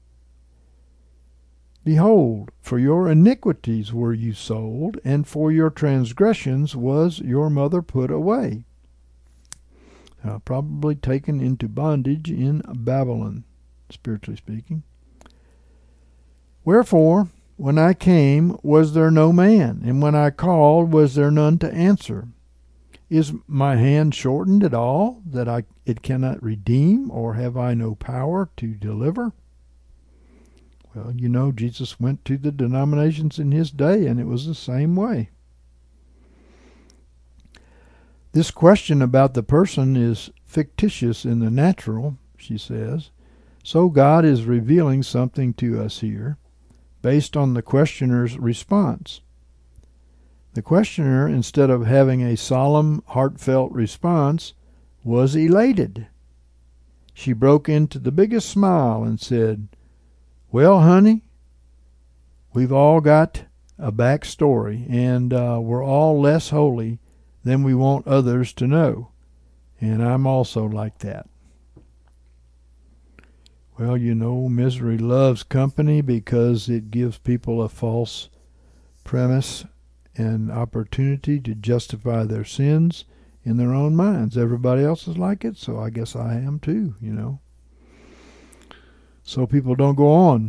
Behold, for your iniquities were you sold, and for your transgressions was your mother put away. Uh, probably taken into bondage in Babylon, spiritually speaking. Wherefore, when I came, was there no man? And when I called, was there none to answer? Is my hand shortened at all, that I it cannot redeem, or have I no power to deliver? Well, you know, Jesus went to the denominations in his day, and it was the same way. This question about the person is fictitious in the natural, she says. So God is revealing something to us here, based on the questioner's response. The questioner, instead of having a solemn, heartfelt response, was elated. She broke into the biggest smile and said, well, honey, we've all got a backstory, and uh, we're all less holy than we want others to know. And I'm also like that. Well, you know, misery loves company because it gives people a false premise and opportunity to justify their sins in their own minds. Everybody else is like it, so I guess I am too, you know. So people don't go on.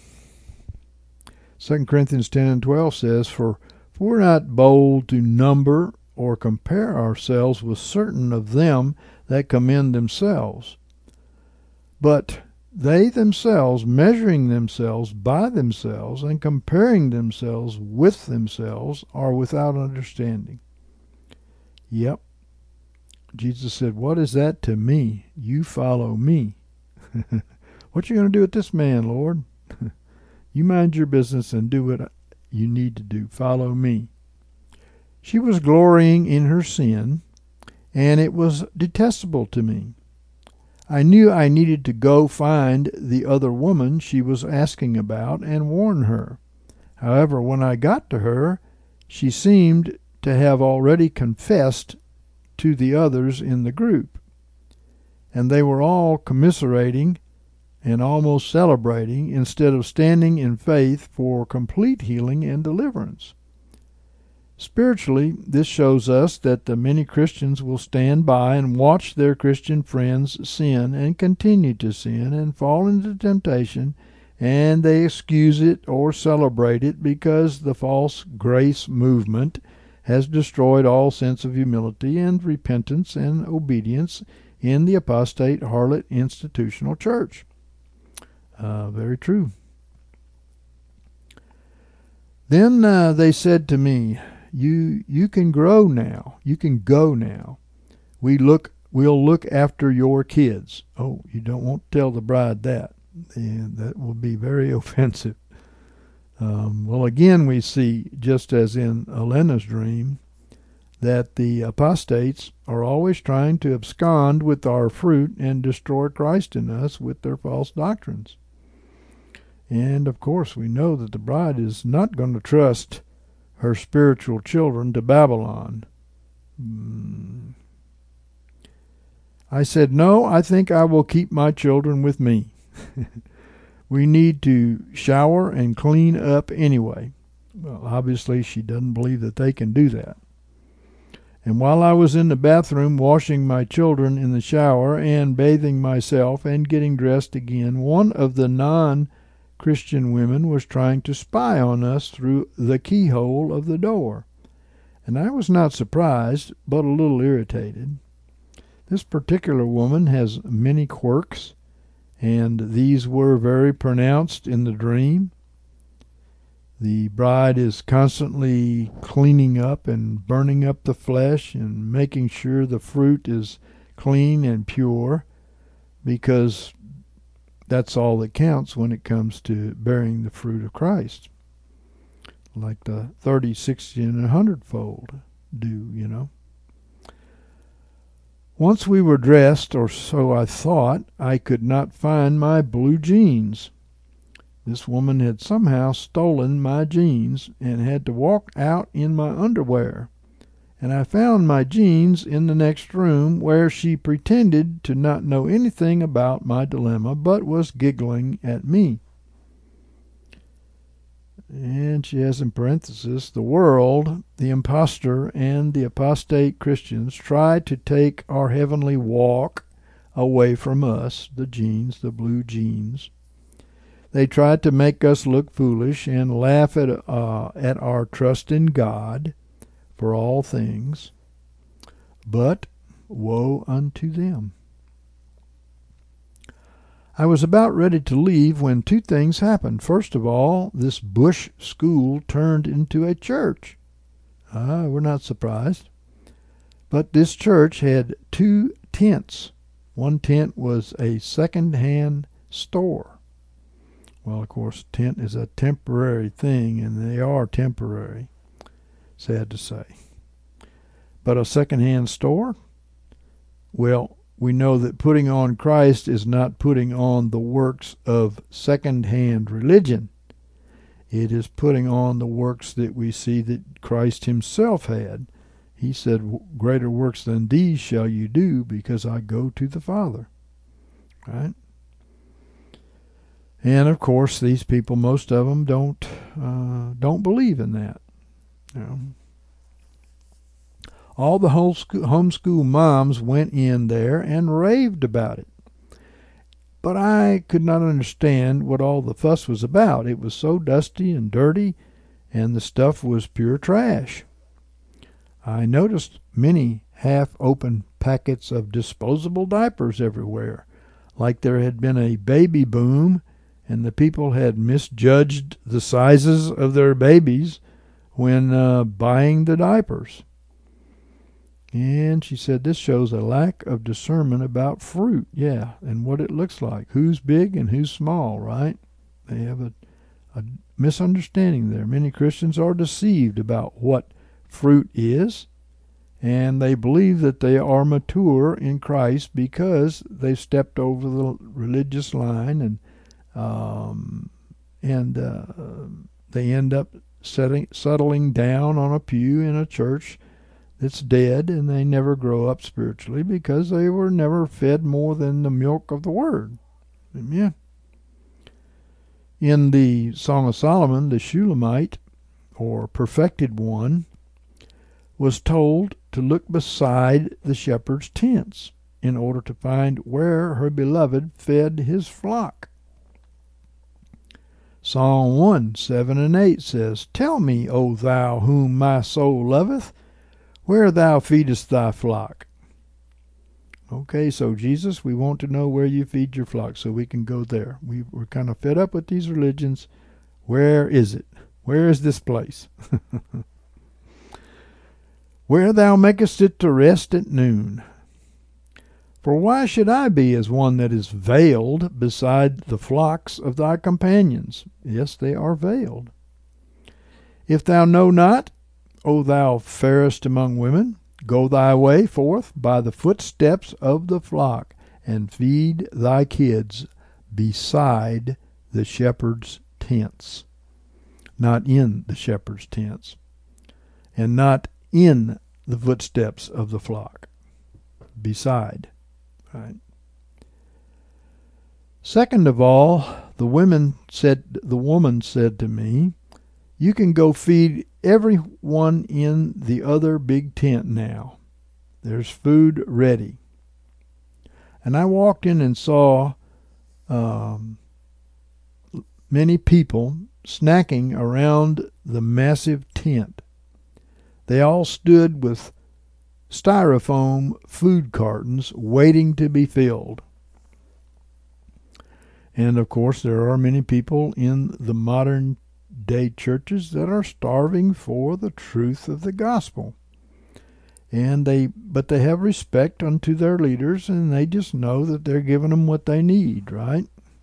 Second Corinthians ten and twelve says, For, for we're not bold to number or compare ourselves with certain of them that commend themselves, but they themselves, measuring themselves by themselves and comparing themselves with themselves, are without understanding. Yep. Jesus said, what is that to me? You follow me. What you going to do with this man, Lord? You mind your business and do what you need to do. Follow me. She was glorying in her sin, and it was detestable to me. I knew I needed to go find the other woman she was asking about and warn her. However, when I got to her, she seemed to have already confessed to the others in the group, and they were all commiserating and almost celebrating instead of standing in faith for complete healing and deliverance. Spiritually, this shows us that the many Christians will stand by and watch their Christian friends sin and continue to sin and fall into temptation, and they excuse it or celebrate it because the false grace movement has destroyed all sense of humility and repentance and obedience in the apostate harlot institutional church. Uh, very true. Then uh, they said to me, You you can grow now. You can go now. We look we'll look after your kids. Oh, you don't want to tell the bride that. And that will be very offensive. Um, well, again, we see, just as in Elena's dream, that the apostates are always trying to abscond with our fruit and destroy Christ in us with their false doctrines. And, of course, we know that the bride is not going to trust her spiritual children to Babylon. Mm. I said, no, I think I will keep my children with me. We need to shower and clean up anyway. Well, obviously she doesn't believe that they can do that. And while I was in the bathroom washing my children in the shower and bathing myself and getting dressed again, one of the non-Christian women was trying to spy on us through the keyhole of the door. And I was not surprised, but a little irritated. This particular woman has many quirks, and these were very pronounced in the dream. The bride is constantly cleaning up and burning up the flesh and making sure the fruit is clean and pure, because that's all that counts when it comes to bearing the fruit of Christ. Like the thirty, sixty, and a hundredfold do, you know. Once we were dressed, or so I thought, I could not find my blue jeans. This woman had somehow stolen my jeans and had to walk out in my underwear. And I found my jeans in the next room, where she pretended to not know anything about my dilemma, but was giggling at me. And she has in parenthesis, the world, the impostor, and the apostate Christians try to take our heavenly walk away from us, the jeans, the blue jeans. They try to make us look foolish and laugh at, uh, at our trust in God for all things. But woe unto them. I was about ready to leave when two things happened. First of all, this bush school turned into a church. Ah, we're not surprised. But this church had two tents. One tent was a second-hand store. Well, of course, tent is a temporary thing, and they are temporary, sad to say. But a second-hand store? Well, we know that putting on Christ is not putting on the works of second-hand religion. It is putting on the works that we see that Christ himself had. He said, greater works than these shall you do, because I go to the Father. Right? And of course, these people, most of them, don't uh, don't believe in that. You know. All the homeschool moms went in there and raved about it. But I could not understand what all the fuss was about. It was so dusty and dirty, and the stuff was pure trash. I noticed many half-open packets of disposable diapers everywhere, like there had been a baby boom, and the people had misjudged the sizes of their babies when uh, buying the diapers. And she said this shows a lack of discernment about fruit. Yeah, and what it looks like. Who's big and who's small, right? They have a, a misunderstanding there. Many Christians are deceived about what fruit is, and they believe that they are mature in Christ because they've stepped over the religious line, and um, and uh, they end up setting, settling down on a pew in a church that's dead, and they never grow up spiritually because they were never fed more than the milk of the Word. Yeah. In the Song of Solomon, the Shulamite, or perfected one, was told to look beside the shepherd's tents in order to find where her beloved fed his flock. Psalm one, seven and eight says, Tell me, O thou whom my soul loveth, where thou feedest thy flock. Okay, so Jesus, we want to know where you feed your flock so we can go there. We, we're kind of fed up with these religions. Where is it? Where is this place? Where thou makest it to rest at noon. For why should I be as one that is veiled beside the flocks of thy companions? Yes, they are veiled. If thou know not, O thou fairest among women, go thy way forth by the footsteps of the flock, and feed thy kids beside the shepherd's tents. Not in the shepherd's tents. and not in the footsteps of the flock. Beside, right? Second of all, the women said, the woman said to me, "You can go feed everyone in the other big tent now. There's food ready." And I walked in and saw um, many people snacking around the massive tent. They all stood with styrofoam food cartons waiting to be filled. And of course, there are many people in the modern day churches that are starving for the truth of the gospel. And they, but they have respect unto their leaders, and they just know that they're giving them what they need, right?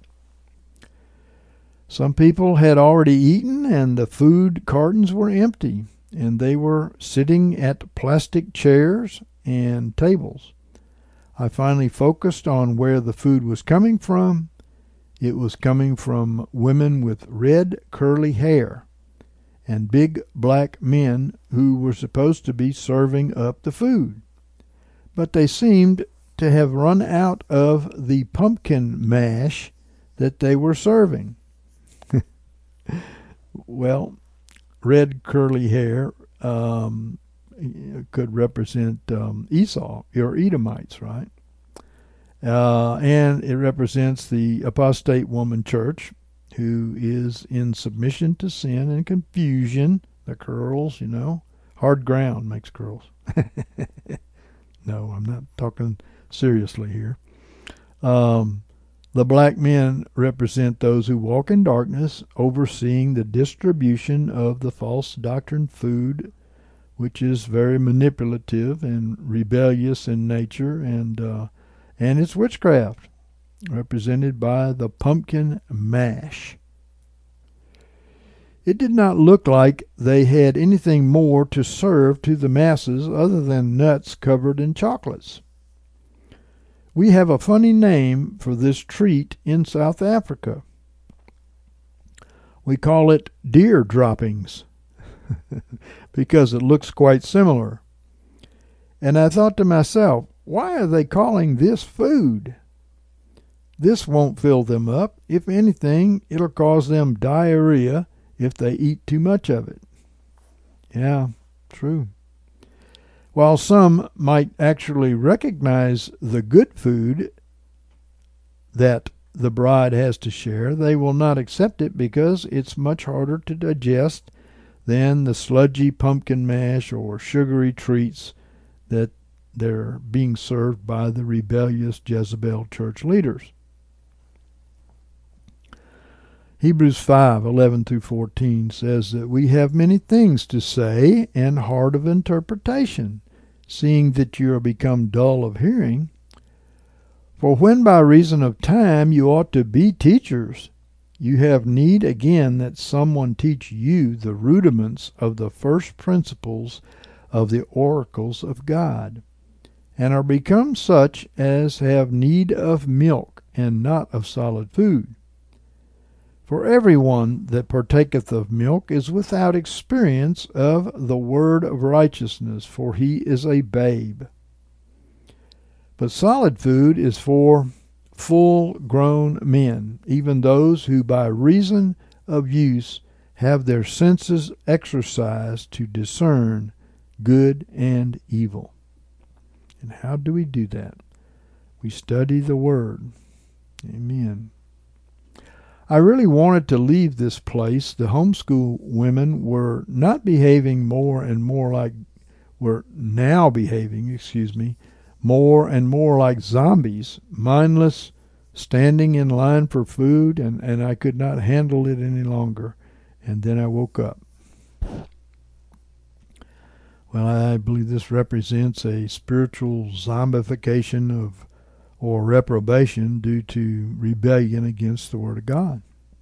Some people had already eaten, and the food cartons were empty, and they were sitting at plastic chairs and tables. I finally focused on where the food was coming from. It was coming from women with red curly hair and big black men who were supposed to be serving up the food. But they seemed to have run out of the pumpkin mash that they were serving. Well, red curly hair um, could represent um, Esau or Edomites, right? Uh, and it represents the apostate woman church, who is in submission to sin and confusion. The curls, you know, hard ground makes curls. No, I'm not talking seriously here. Um, the black men represent those who walk in darkness, overseeing the distribution of the false doctrine food, which is very manipulative and rebellious in nature, and uh, and it's witchcraft, represented by the pumpkin mash. It did not look like they had anything more to serve to the masses other than nuts covered in chocolates. We have a funny name for this treat in South Africa. We call it deer droppings because it looks quite similar. And I thought to myself, why are they calling this food? This won't fill them up. If anything, it'll cause them diarrhea if they eat too much of it. Yeah, true. While some might actually recognize the good food that the bride has to share, they will not accept it because it's much harder to digest than the sludgy pumpkin mash or sugary treats that they're being served by the rebellious Jezebel church leaders. Hebrews five eleven through fourteen says that we have many things to say and hard of interpretation, seeing that you are become dull of hearing. For when by reason of time you ought to be teachers, you have need again that someone teach you the rudiments of the first principles of the oracles of God, and are become such as have need of milk and not of solid food. For every one that partaketh of milk is without experience of the word of righteousness, for he is a babe. But solid food is for full-grown men, even those who by reason of use have their senses exercised to discern good and evil. And how do we do that? We study the Word. Amen. I really wanted to leave this place. The homeschool women were not behaving more and more like, were now behaving, excuse me, more and more like zombies, mindless, standing in line for food, and, and I could not handle it any longer. And then I woke up. Well, I believe this represents a spiritual zombification of or reprobation due to rebellion against the Word of God.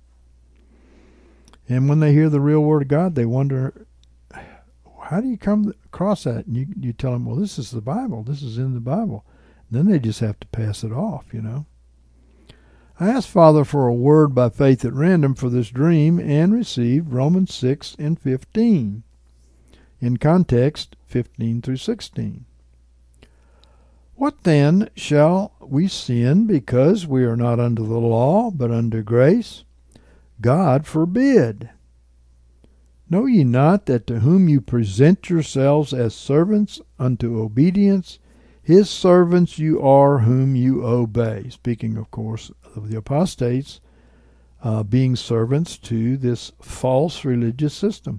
And when they hear the real Word of God, they wonder, how do you come across that? And you, you tell them, well, this is the Bible. This is in the Bible. And then they just have to pass it off, you know. I asked Father for a word by faith at random for this dream and received Romans six and fifteen. In context, fifteen through sixteen. What then, shall we sin because we are not under the law, but under grace? God forbid. Know ye not that to whom you present yourselves as servants unto obedience, his servants you are whom you obey? Speaking, of course, of the apostates uh, being servants to this false religious system.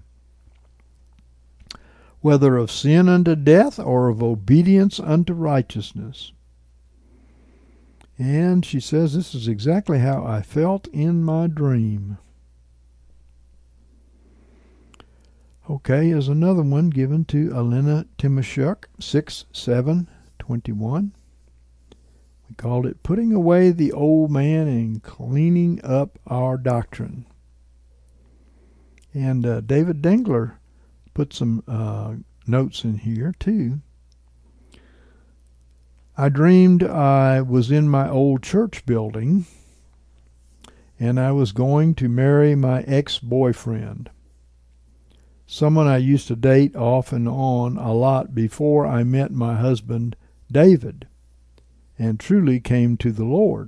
Whether of sin unto death or of obedience unto righteousness. And she says, this is exactly how I felt in my dream. Okay, here's another one given to Elena Timoshuk, six seven twenty-one. We called it Putting Away the Old Man and Cleaning Up Our Doctrine. And uh, David Dengler put some uh, notes in here too. I dreamed I was in my old church building and I was going to marry my ex-boyfriend, someone I used to date off and on a lot before I met my husband David and truly came to the Lord.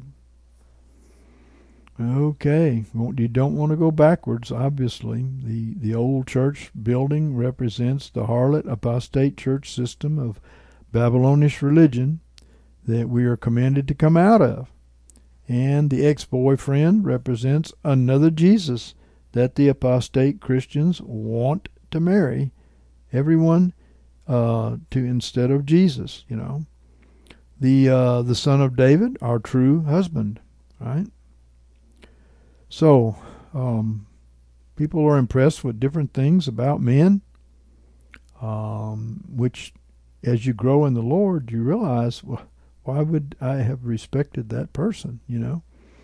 Okay, well, you don't want to go backwards, obviously. The, the old church building represents the harlot apostate church system of Babylonish religion that we are commanded to come out of. And the ex-boyfriend represents another Jesus that the apostate Christians want to marry everyone uh, to instead of Jesus, you know. The, uh, the son of David, our true husband, right? So, um, people are impressed with different things about men, um, which, as you grow in the Lord, you realize, well, why would I have respected that person, you know?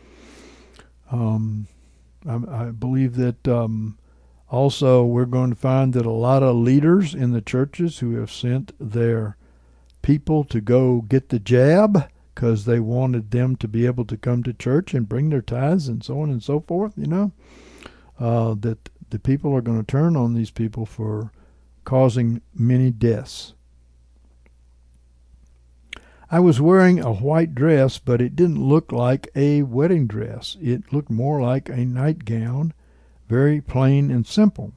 Um, I, I believe that um, also we're going to find that a lot of leaders in the churches who have sent their people to go get the jab because they wanted them to be able to come to church and bring their tithes and so on and so forth, you know, uh, that the people are going to turn on these people for causing many deaths. I was wearing a white dress, but it didn't look like a wedding dress. It looked more like a nightgown, very plain and simple.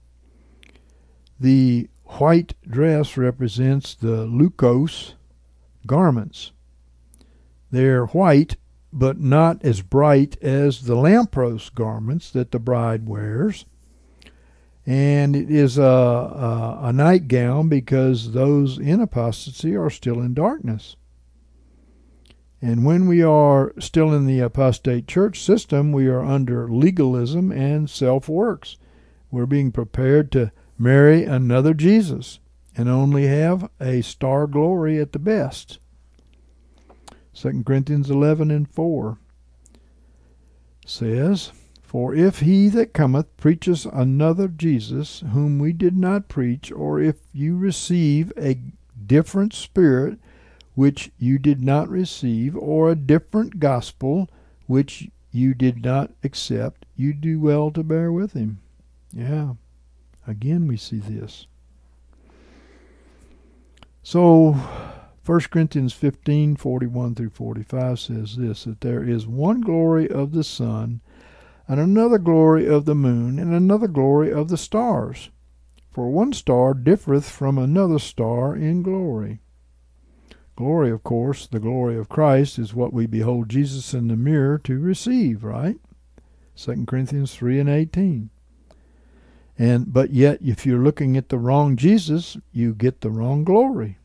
The white dress represents the Lukos garments. They're white, but not as bright as the lampros garments that the bride wears. And it is a, a, a nightgown because those in apostasy are still in darkness. And when we are still in the apostate church system, we are under legalism and self-works. We're being prepared to marry another Jesus and only have a star glory at the best. Second Corinthians eleven and four says, For if he that cometh preacheth another Jesus, whom we did not preach, or if you receive a different spirit, which you did not receive, or a different gospel, which you did not accept, you do well to bear with him. Yeah, again we see this. So, First Corinthians fifteen, forty-one through forty-five says this, that there is one glory of the sun, and another glory of the moon, and another glory of the stars. For one star differeth from another star in glory. Glory, of course, the glory of Christ is what we behold Jesus in the mirror to receive, right? Second Corinthians three and eighteen. And but yet, if you're looking at the wrong Jesus, you get the wrong glory.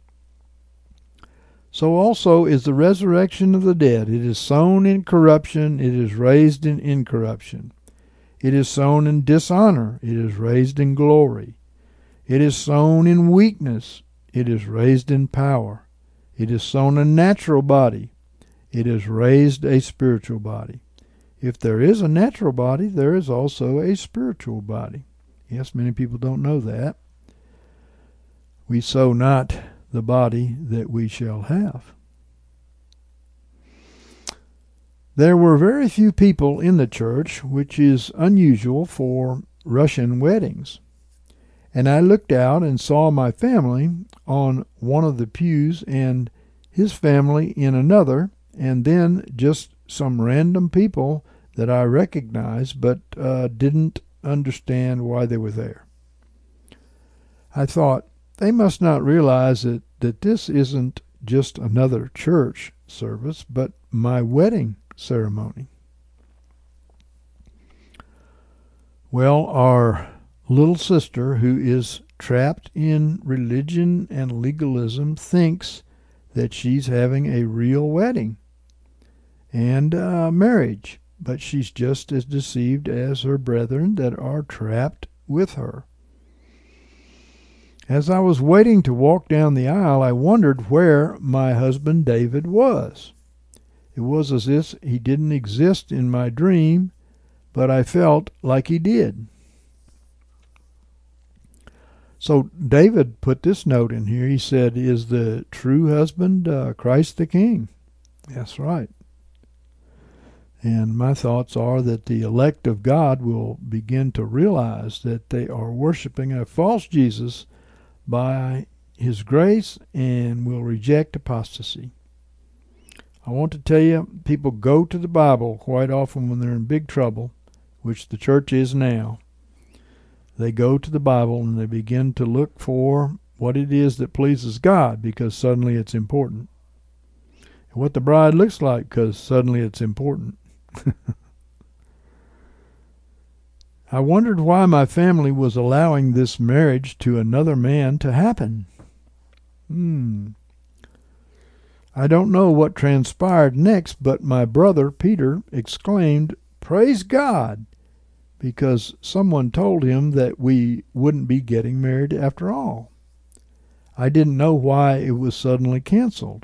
So also is the resurrection of the dead. It is sown in corruption, it is raised in incorruption. It is sown in dishonor, it is raised in glory. It is sown in weakness, it is raised in power. It is sown a natural body, it is raised a spiritual body. If there is a natural body, there is also a spiritual body. Yes, many people don't know that. We sow not the body that we shall have. There were very few people in the church, which is unusual for Russian weddings. And I looked out and saw my family on one of the pews and his family in another, and then just some random people that I recognized but uh, didn't understand why they were there. I thought, they must not realize that, that this isn't just another church service, but my wedding ceremony. Well, our little sister, who is trapped in religion and legalism, thinks that she's having a real wedding and uh, marriage, but she's just as deceived as her brethren that are trapped with her. As I was waiting to walk down the aisle, I wondered where my husband David was. It was as if he didn't exist in my dream, but I felt like he did. So David put this note in here. He said, "Is the true husband uh, Christ the King?" That's right. And my thoughts are that the elect of God will begin to realize that they are worshiping a false Jesus by his grace and will reject apostasy. I want to tell you, people go to the Bible quite often when they're in big trouble, which the church is now. They go to the Bible and they begin to look for what it is that pleases God, because suddenly it's important. And what the bride looks like, because suddenly it's important. I wondered why my family was allowing this marriage to another man to happen. Hmm. I don't know what transpired next, but my brother Peter exclaimed, "Praise God," because someone told him that we wouldn't be getting married after all. I didn't know why it was suddenly canceled.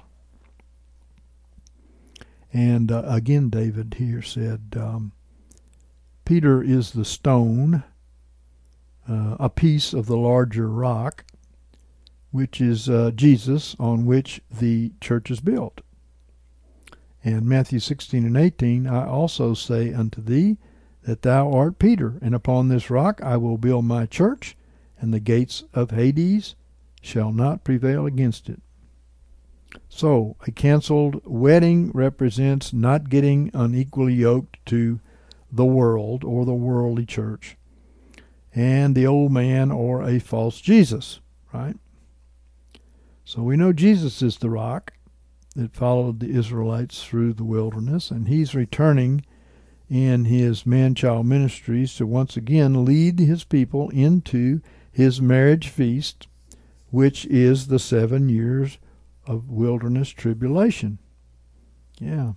And uh, again, David here said, um, Peter is the stone, uh, a piece of the larger rock, which is uh, Jesus, on which the church is built. And Matthew sixteen and eighteen, I also say unto thee that thou art Peter, and upon this rock I will build my church, and the gates of Hades shall not prevail against it. So, a canceled wedding represents not getting unequally yoked to the world or the worldly church, and the old man or a false Jesus, right? So we know Jesus is the rock that followed the Israelites through the wilderness, and he's returning in his man-child ministries to once again lead his people into his marriage feast, which is the seven years of wilderness tribulation. Yeah.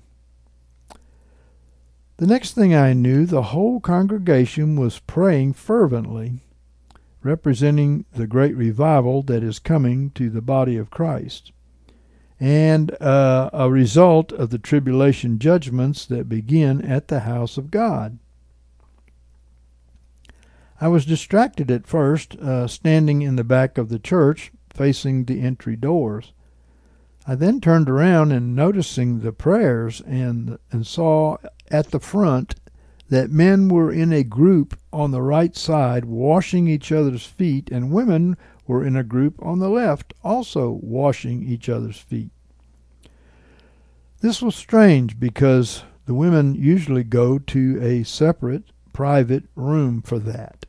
The next thing I knew, the whole congregation was praying fervently, representing the great revival that is coming to the body of Christ, and uh, a result of the tribulation judgments that begin at the house of God. I was distracted at first, uh, standing in the back of the church, facing the entry doors. I then turned around and noticing the prayers and and saw at the front that men were in a group on the right side washing each other's feet, and women were in a group on the left also washing each other's feet. This was strange because the women usually go to a separate private room for that.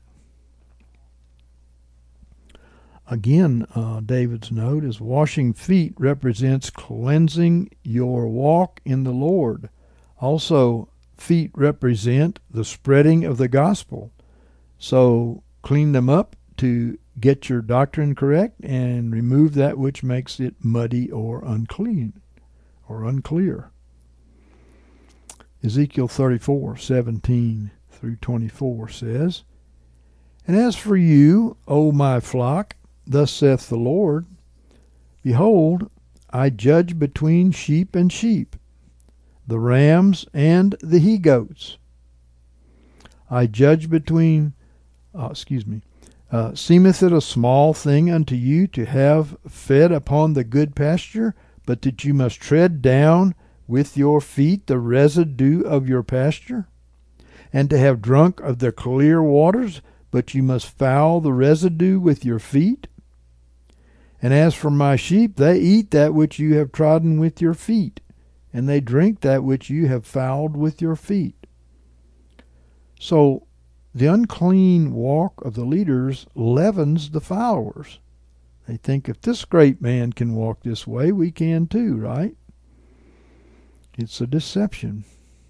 Again, uh, David's note is washing feet represents cleansing your walk in the Lord. Also, feet represent the spreading of the gospel. So clean them up to get your doctrine correct and remove that which makes it muddy or unclean or unclear. Ezekiel thirty-four, seventeen through twenty-four says, "And as for you, O my flock, thus saith the Lord, behold, I judge between sheep and sheep, the rams and the he-goats. I judge between, uh, excuse me, uh, seemeth it a small thing unto you to have fed upon the good pasture, but that you must tread down with your feet the residue of your pasture, and to have drunk of the clear waters, but you must foul the residue with your feet? And as for my sheep, they eat that which you have trodden with your feet, and they drink that which you have fouled with your feet. So the unclean walk of the leaders leavens the followers. They think, if this great man can walk this way, we can too, right? It's a deception.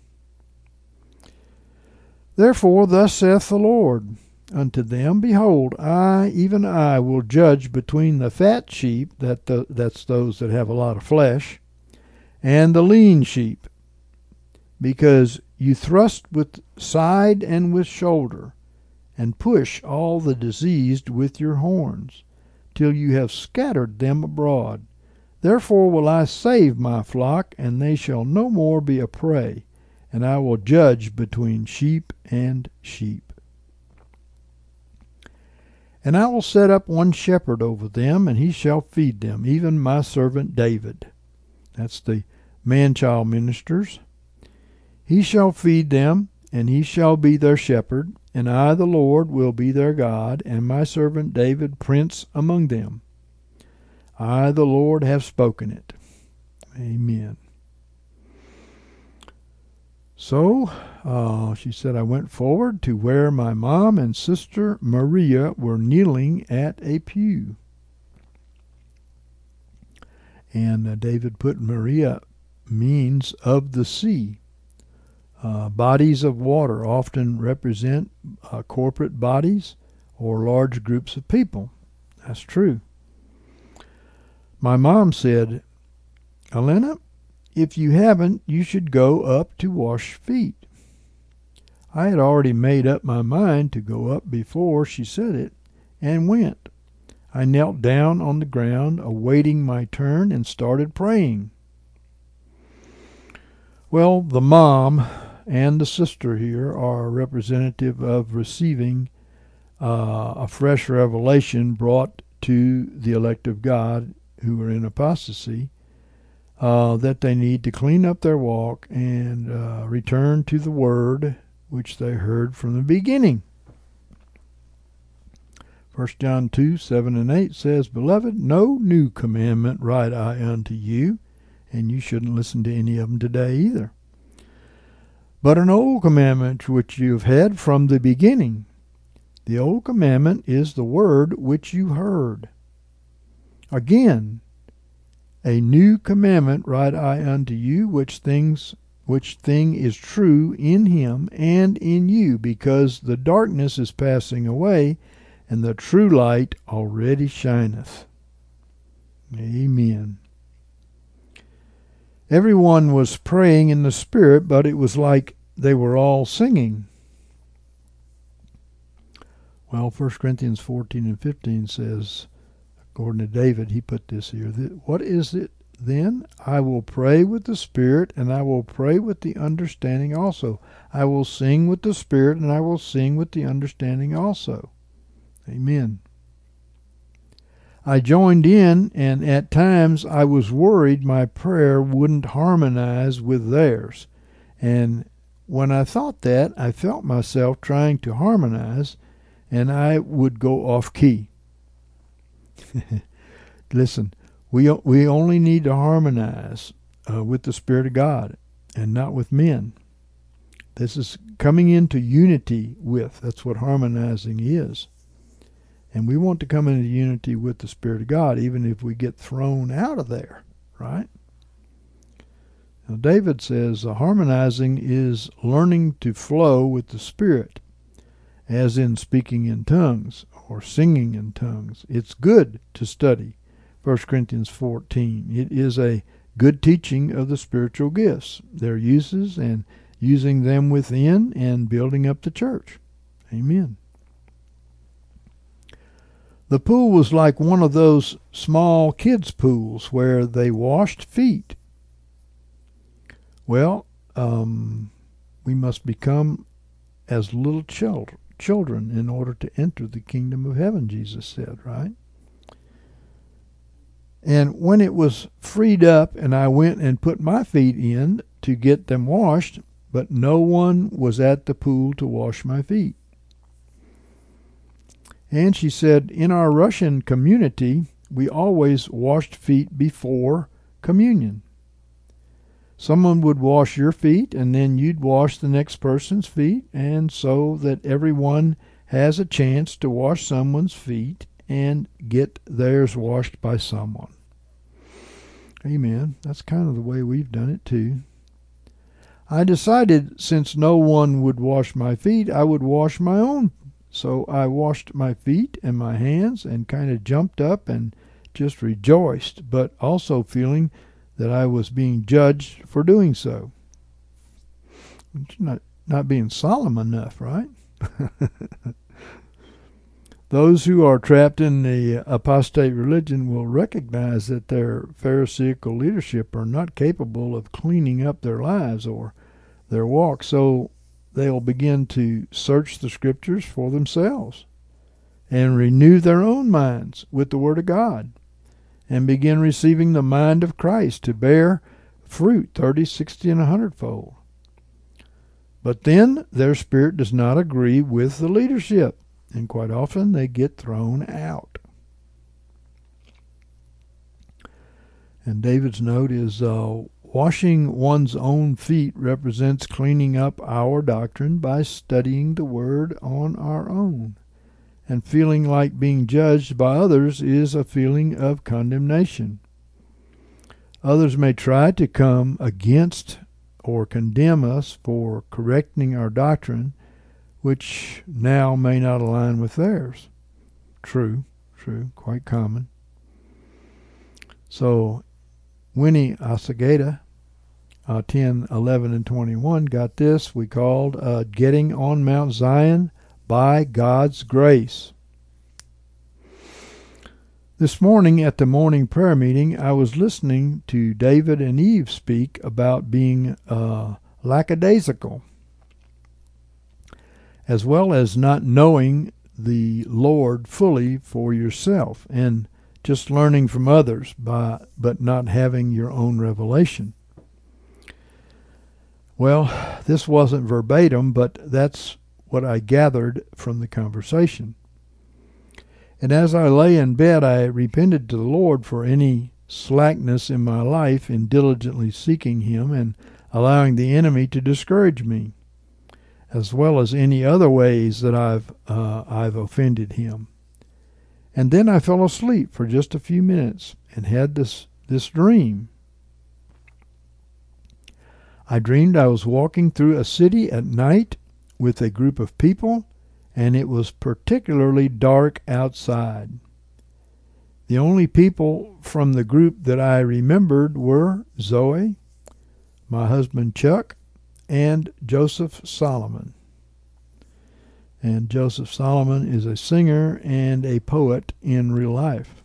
Therefore, thus saith the Lord unto them, Behold, I, even I, will judge between the fat sheep, that the, that's those that have a lot of flesh, and the lean sheep, because you thrust with side and with shoulder, and push all the diseased with your horns, till you have scattered them abroad. Therefore will I save my flock, and they shall no more be a prey, and I will judge between sheep and sheep. And I will set up one shepherd over them, and he shall feed them, even my servant David. That's the man-child ministers. He shall feed them, and he shall be their shepherd, and I, the Lord, will be their God, and my servant David prince among them. I, the Lord, have spoken it. Amen. So, uh, she said, I went forward to where my mom and sister Maria were kneeling at a pew. And uh, David put Maria means of the sea. Uh, bodies of water often represent uh, corporate bodies or large groups of people. That's true. My mom said, Elena, if you haven't, you should go up to wash feet. I had already made up my mind to go up before she said it, and went. I knelt down on the ground, awaiting my turn, and started praying. Well, the mom and the sister here are representative of receiving uh, a fresh revelation brought to the elect of God who are in apostasy, uh, that they need to clean up their walk and uh, return to the word which they heard from the beginning. First John two, seven and eight says, Beloved, no new commandment write I unto you, and you shouldn't listen to any of them today either, but an old commandment which you have had from the beginning. The old commandment is the word which you heard. Again, a new commandment write I unto you, which things which thing is true in him and in you, because the darkness is passing away, and the true light already shineth. Amen. Everyone was praying in the Spirit, but it was like they were all singing. Well, First Corinthians fourteen and fifteen says, according to David, he put this here, that, what is it then? I will pray with the Spirit, and I will pray with the understanding also. I will sing with the Spirit, and I will sing with the understanding also. Amen. I joined in, and at times I was worried my prayer wouldn't harmonize with theirs. And when I thought that, I felt myself trying to harmonize, and I would go off key. Listen, we we only need to harmonize uh, with the Spirit of God and not with men. This is coming into unity with. That's what harmonizing is. And we want to come into unity with the Spirit of God, even if we get thrown out of there, right? Now, David says uh, harmonizing is learning to flow with the Spirit, as in speaking in tongues or singing in tongues. It's good to study First Corinthians fourteen. It is a good teaching of the spiritual gifts, their uses, and using them within and building up the church. Amen. The pool was like one of those small kids' pools where they washed feet. Well, um, we must become as little children. children in order to enter the kingdom of heaven, Jesus said, right? And when it was freed up and I went and put my feet in to get them washed, but no one was at the pool to wash my feet. And she said, in our Russian community, we always washed feet before communion. Someone would wash your feet, and then you'd wash the next person's feet, and so that everyone has a chance to wash someone's feet and get theirs washed by someone. Amen. That's kind of the way we've done it too. I decided since no one would wash my feet, I would wash my own. So I washed my feet and my hands and kind of jumped up and just rejoiced, but also feeling that I was being judged for doing so. Not, not being solemn enough, right? Those who are trapped in the apostate religion will recognize that their Pharisaical leadership are not capable of cleaning up their lives or their walk, so they'll begin to search the Scriptures for themselves and renew their own minds with the Word of God and begin receiving the mind of Christ to bear fruit thirty, sixty, and a hundredfold. But then their spirit does not agree with the leadership, and quite often they get thrown out. And David's note is, uh, washing one's own feet represents cleaning up our doctrine by studying the Word on our own. And feeling like being judged by others is a feeling of condemnation. Others may try to come against or condemn us for correcting our doctrine, which now may not align with theirs. True, true, quite common. So Winnie Asageda, uh, ten, eleven, and twenty-one, got this we called uh, Getting on Mount Zion by God's Grace. This morning at the morning prayer meeting, I was listening to David and Eve speak about being uh, lackadaisical, as well as not knowing the Lord fully for yourself, and just learning from others, by, but not having your own revelation. Well, this wasn't verbatim, but that's what I gathered from the conversation. And as I lay in bed, I repented to the Lord for any slackness in my life in diligently seeking Him and allowing the enemy to discourage me, as well as any other ways that I've uh, I've offended Him. And then I fell asleep for just a few minutes and had this, this dream. I dreamed I was walking through a city at night with a group of people, and it was particularly dark outside. The only people from the group that I remembered were Zoe, my husband Chuck, and Joseph Solomon. And Joseph Solomon is a singer and a poet in real life.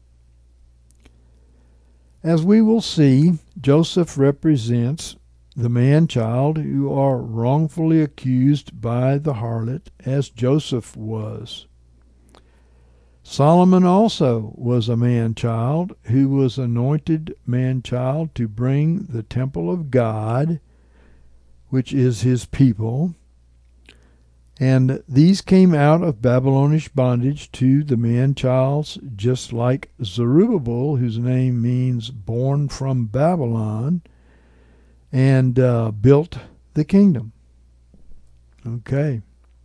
As we will see, Joseph represents the man-child who are wrongfully accused by the harlot, as Joseph was. Solomon also was a man-child who was anointed man-child to bring the temple of God, which is His people, and these came out of Babylonish bondage to the man-childs, just like Zerubbabel, whose name means born from Babylon, and uh, built the kingdom. Okay.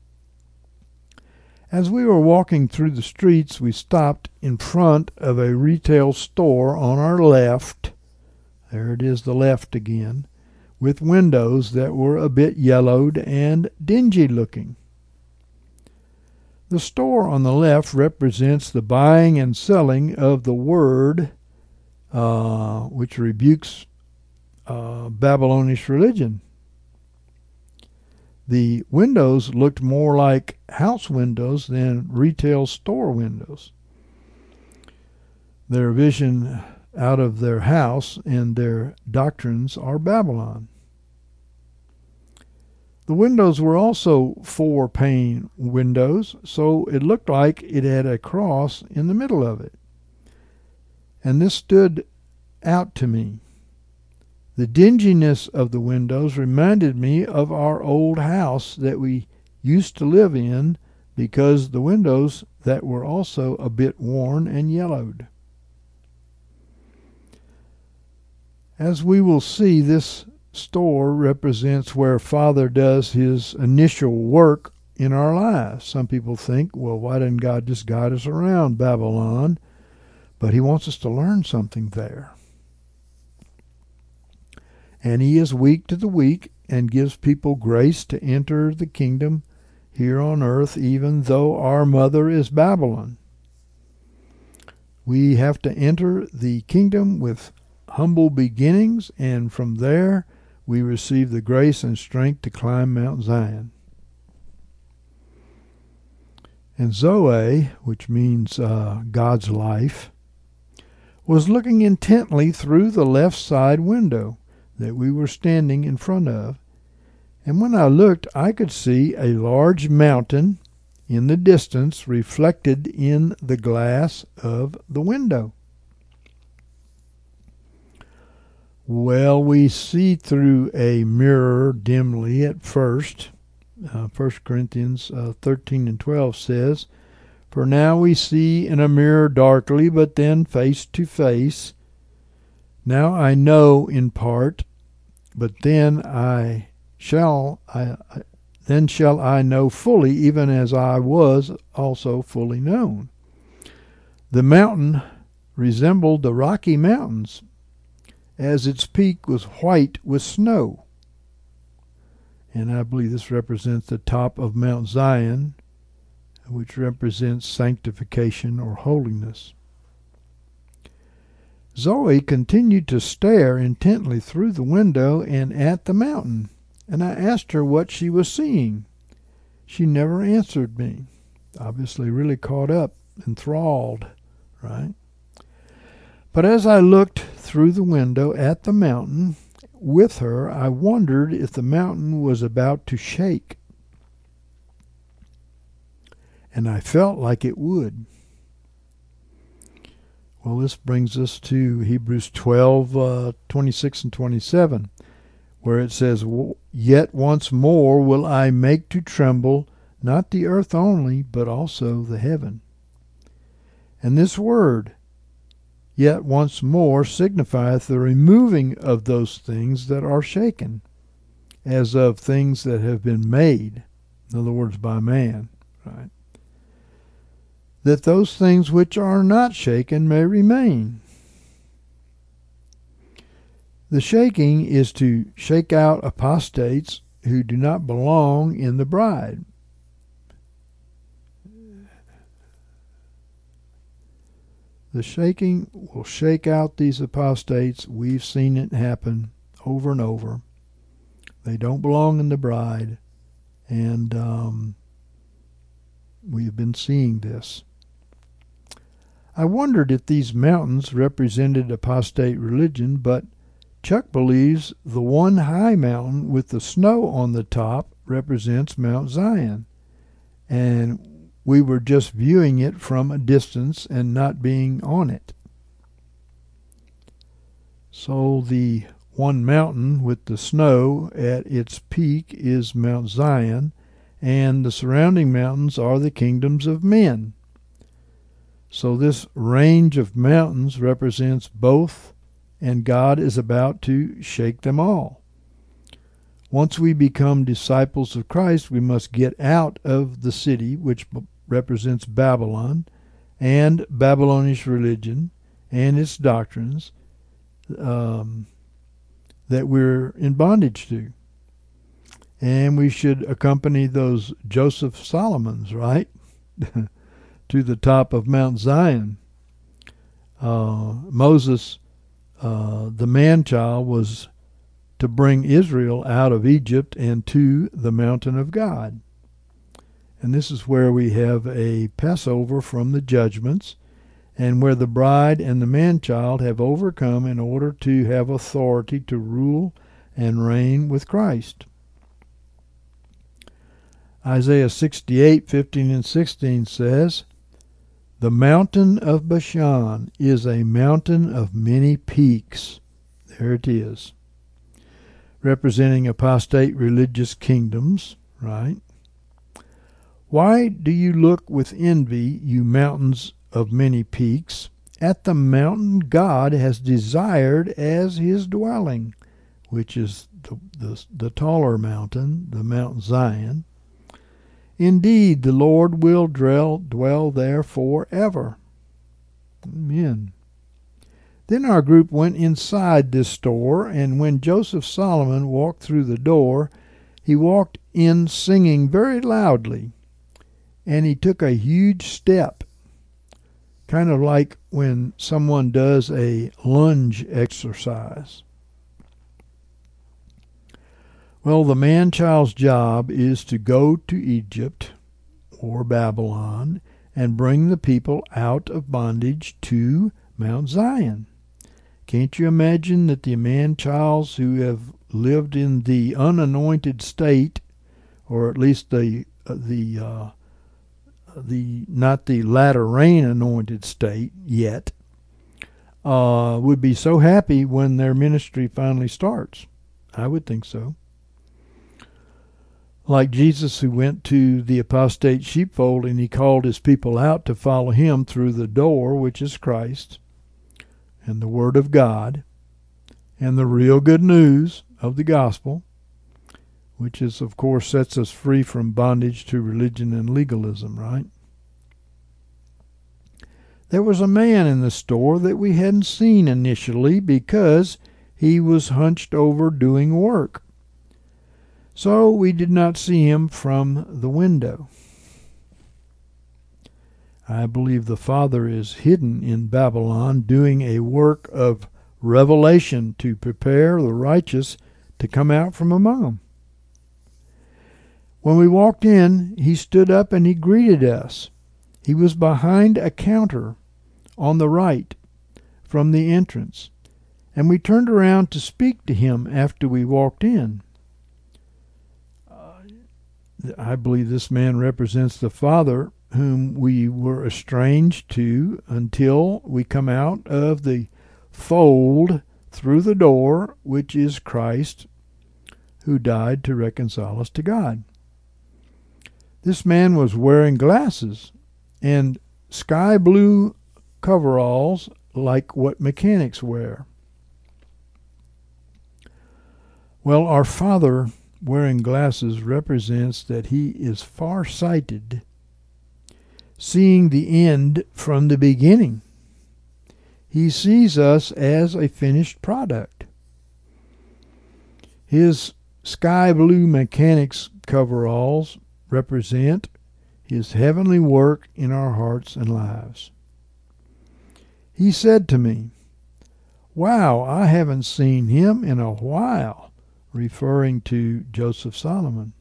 As we were walking through the streets, we stopped in front of a retail store on our left. There it is, the left again, with windows that were a bit yellowed and dingy looking. The store on the left represents the buying and selling of the Word, uh, which rebukes Uh, Babylonish religion. The windows looked more like house windows than retail store windows. Their vision out of their house and their doctrines are Babylon. The windows were also four-pane windows, so it looked like it had a cross in the middle of it. And this stood out to me. The dinginess of the windows reminded me of our old house that we used to live in, because the windows that were also a bit worn and yellowed. As we will see, this store represents where Father does his initial work in our lives. Some people think, well, why didn't God just guide us around Babylon? But he wants us to learn something there. And he is weak to the weak and gives people grace to enter the kingdom here on earth, even though our mother is Babylon. We have to enter the kingdom with humble beginnings, and from there we receive the grace and strength to climb Mount Zion. And Zoe, which means uh, God's life, was looking intently through the left side window that we were standing in front of, and when I looked, I could see a large mountain in the distance reflected in the glass of the window. Well, we see through a mirror dimly at first. Uh, First Corinthians uh, thirteen and twelve says, "For now we see in a mirror darkly, but then face to face. Now I know in part, but then I shall I, I then shall I know fully, even as I was also fully known." The mountain resembled the Rocky Mountains, as its peak was white with snow. And I believe this represents the top of Mount Zion, which represents sanctification or holiness. Zoe continued to stare intently through the window and at the mountain, and I asked her what she was seeing. She never answered me, obviously really caught up, enthralled, right? But as I looked through the window at the mountain with her, I wondered if the mountain was about to shake. And I felt like it would. Well, this brings us to Hebrews twelve, uh, twenty-six and twenty-seven, where it says, "Yet once more will I make to tremble, not the earth only, but also the heaven." And this word, "yet once more," signifieth the removing of those things that are shaken, as of things that have been made, in other words, by man, right? That those things which are not shaken may remain. The shaking is to shake out apostates who do not belong in the bride. The shaking will shake out these apostates. We've seen it happen over and over. They don't belong in the bride, and um, we've been seeing this. I wondered if these mountains represented apostate religion, but Chuck believes the one high mountain with the snow on the top represents Mount Zion, and we were just viewing it from a distance and not being on it. So the one mountain with the snow at its peak is Mount Zion, and the surrounding mountains are the kingdoms of men. So this range of mountains represents both, and God is about to shake them all. Once we become disciples of Christ, we must get out of the city, which represents Babylon, and Babylonish religion, and its doctrines um, that we're in bondage to. And we should accompany those Joseph Solomons, right? to the top of Mount Zion. Uh, Moses, uh, the man-child, was to bring Israel out of Egypt and to the mountain of God. And this is where we have a Passover from the judgments, and where the bride and the man-child have overcome in order to have authority to rule and reign with Christ. Isaiah sixty-eight, fifteen and sixteen says, "The mountain of Bashan is a mountain of many peaks." There it is. Representing apostate religious kingdoms, right? Why do you look with envy, you mountains of many peaks, at the mountain God has desired as his dwelling, which is the, the, the taller mountain, the Mount Zion? Indeed, the Lord will dwell, dwell there forever. Amen. Then our group went inside this store, and when Joseph Solomon walked through the door, he walked in singing very loudly, and he took a huge step, kind of like when someone does a lunge exercise. Well, the man-child's job is to go to Egypt or Babylon and bring the people out of bondage to Mount Zion. Can't you imagine that the man-childs who have lived in the unanointed state, or at least the uh, the uh, the not the latter rain anointed state yet, uh, would be so happy when their ministry finally starts? I would think so. Like Jesus, who went to the apostate sheepfold and he called his people out to follow him through the door, which is Christ and the Word of God and the real good news of the gospel, which is, of course, sets us free from bondage to religion and legalism, right? There was a man in the store that we hadn't seen initially because he was hunched over doing work. So we did not see him from the window. I believe the Father is hidden in Babylon doing a work of revelation to prepare the righteous to come out from among them. When we walked in, he stood up and he greeted us. He was behind a counter on the right from the entrance, and we turned around to speak to him after we walked in. I believe this man represents the Father whom we were estranged to until we come out of the fold through the door, which is Christ, who died to reconcile us to God. This man was wearing glasses and sky blue coveralls like what mechanics wear. Well, our Father wearing glasses represents that he is far-sighted, seeing the end from the beginning. He sees us as a finished product. His sky blue mechanics coveralls represent his heavenly work in our hearts and lives. He said to me, "Wow, I haven't seen him in a while," referring to Joseph Solomon.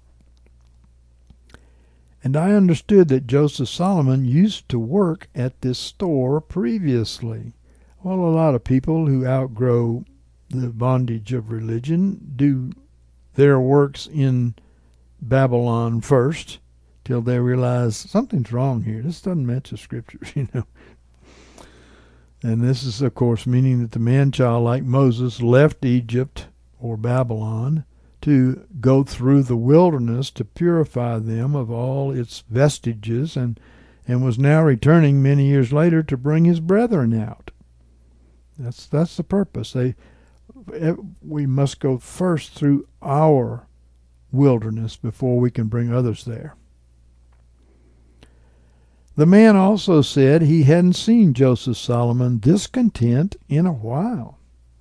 And I understood that Joseph Solomon used to work at this store previously. Well, a lot of people who outgrow the bondage of religion do their works in Babylon first till they realize something's wrong here. This doesn't match the scriptures, you know. And this is, of course, meaning that the man-child, like Moses, left Egypt or Babylon to go through the wilderness to purify them of all its vestiges, and, and was now returning many years later to bring his brethren out. That's that's the purpose. They, we must go first through our wilderness before we can bring others there. The man also said he hadn't seen Joseph Solomon this content in a while.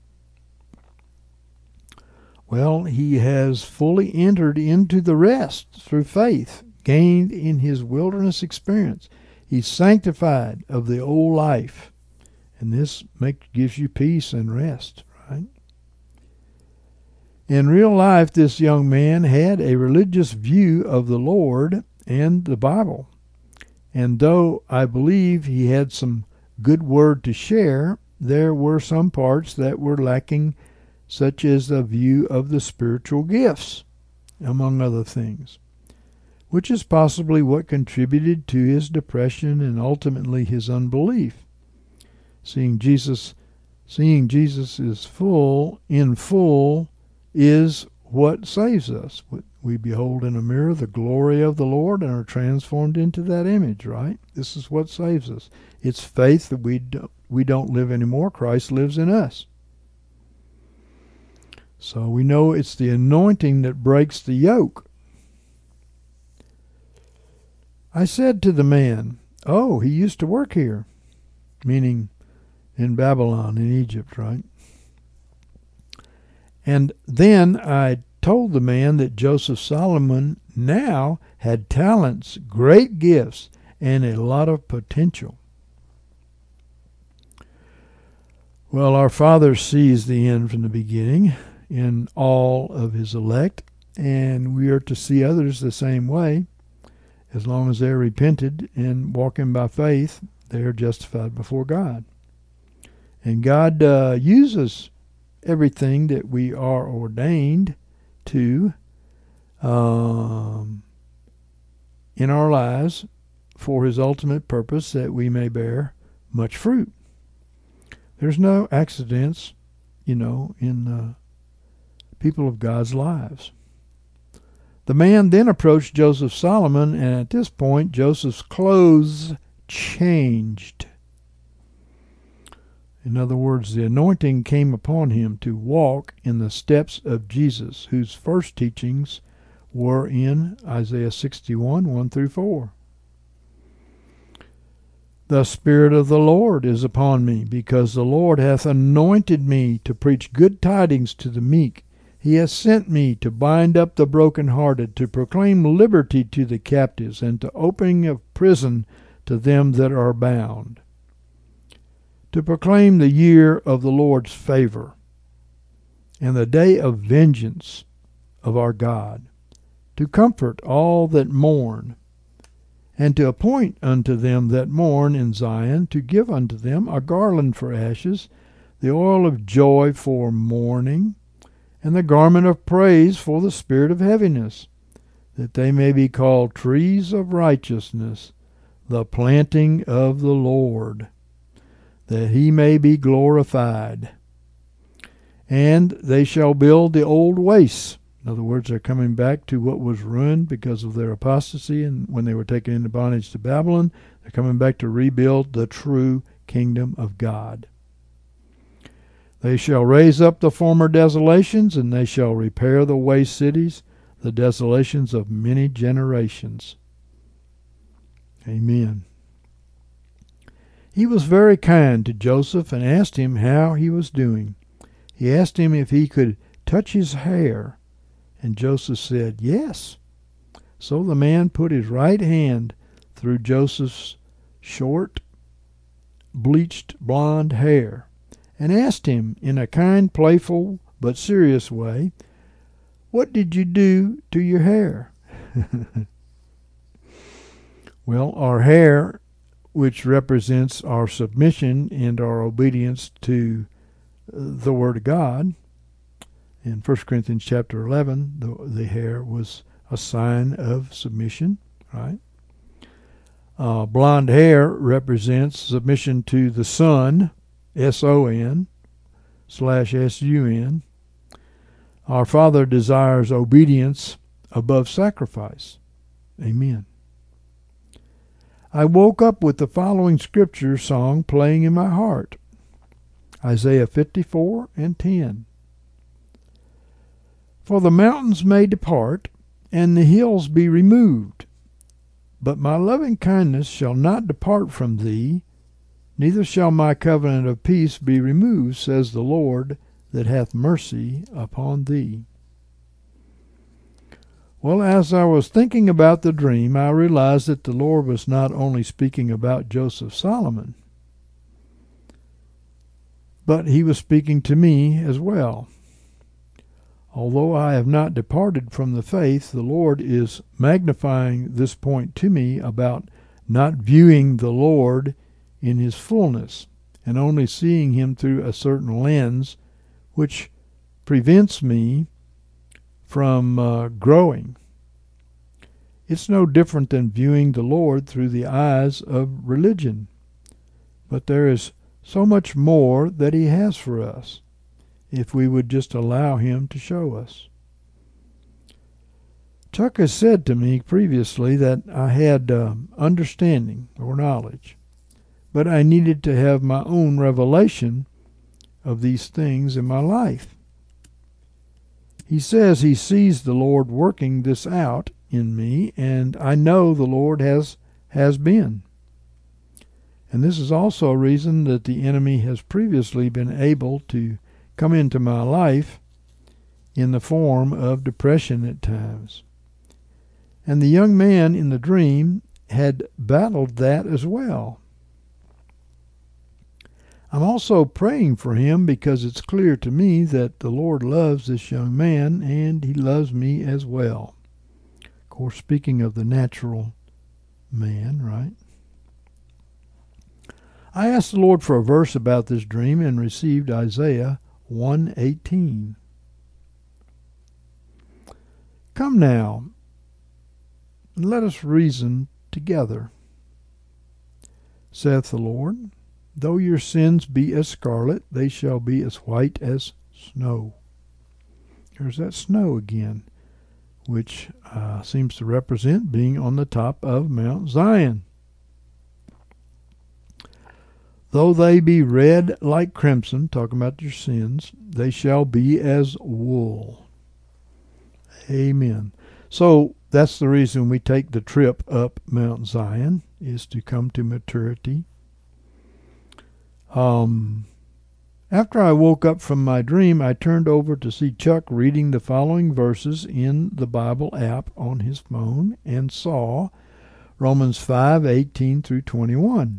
Well, he has fully entered into the rest through faith gained in his wilderness experience. He's sanctified of the old life, and this make, gives you peace and rest, right? In real life, this young man had a religious view of the Lord and the Bible. And though I believe he had some good word to share, there were some parts that were lacking, such as a view of the spiritual gifts, among other things, which is possibly what contributed to his depression and ultimately his unbelief. Seeing Jesus, seeing Jesus is full, in full, is what saves us. We behold in a mirror the glory of the Lord and are transformed into that image, right? This is what saves us. It's faith that we don't, we don't live anymore. Christ lives in us. So we know it's the anointing that breaks the yoke. I said to the man, "Oh, he used to work here," meaning in Babylon, in Egypt, right? And then I told the man that Joseph Solomon now had talents, great gifts, and a lot of potential. Well, our Father sees the end from the beginning in all of his elect, and we are to see others the same way. As long as they're repented and walking by faith, they are justified before God. And God uh, uses everything that we are ordained to um, in our lives for his ultimate purpose, that we may bear much fruit. There's no accidents, you know, in uh, people of God's lives. The man then approached Joseph Solomon, and at this point Joseph's clothes changed. In other words, the anointing came upon him to walk in the steps of Jesus, whose first teachings were in Isaiah sixty-one, one through four. The Spirit of the Lord is upon me, because the Lord hath anointed me to preach good tidings to the meek. He has sent me to bind up the brokenhearted, to proclaim liberty to the captives, and to opening of prison to them that are bound, to proclaim the year of the Lord's favor, and the day of vengeance of our God, to comfort all that mourn, and to appoint unto them that mourn in Zion, to give unto them a garland for ashes, the oil of joy for mourning, and the garment of praise for the spirit of heaviness, that they may be called trees of righteousness, the planting of the Lord, that he may be glorified. And they shall build the old wastes. In other words, they're coming back to what was ruined because of their apostasy, and when they were taken into bondage to Babylon, they're coming back to rebuild the true kingdom of God. They shall raise up the former desolations, and they shall repair the waste cities, the desolations of many generations. Amen. He was very kind to Joseph and asked him how he was doing. He asked him if he could touch his hair, and Joseph said, yes. So the man put his right hand through Joseph's short, bleached blonde hair, and asked him in a kind, playful, but serious way, "What did you do to your hair?" Well, our hair, which represents our submission and our obedience to the Word of God, in First Corinthians chapter eleven, the, the hair was a sign of submission, right? Uh, blonde hair represents submission to the Son, S O N, slash S U N. Our Father desires obedience above sacrifice. Amen. I woke up with the following scripture song playing in my heart. Isaiah fifty-four and ten. For the mountains may depart, and the hills be removed, but my loving kindness shall not depart from thee, neither shall my covenant of peace be removed, says the Lord that hath mercy upon thee. Well, as I was thinking about the dream, I realized that the Lord was not only speaking about Joseph Solomon, but he was speaking to me as well. Although I have not departed from the faith, the Lord is magnifying this point to me about not viewing the Lord in his fullness and only seeing him through a certain lens, which prevents me from uh, growing. It's no different than viewing the Lord through the eyes of religion, but there is so much more that he has for us, if we would just allow him to show us. Chuck has said to me previously that I had uh, understanding or knowledge, but I needed to have my own revelation of these things in my life. He says he sees the Lord working this out in me, and I know the Lord has has been. And this is also a reason that the enemy has previously been able to come into my life in the form of depression at times. And the young man in the dream had battled that as well. I'm also praying for him because it's clear to me that the Lord loves this young man and he loves me as well. Of course, speaking of the natural man, right? I asked the Lord for a verse about this dream and received Isaiah one eighteen. Come now, and let us reason together, saith the Lord. Though your sins be as scarlet, they shall be as white as snow. There's that snow again, which uh, seems to represent being on the top of Mount Zion. Though they be red like crimson, talking about your sins, they shall be as wool. Amen. So that's the reason we take the trip up Mount Zion, is to come to maturity. Um, after I woke up from my dream, I turned over to see Chuck reading the following verses in the Bible app on his phone and saw Romans five eighteen through twenty-one.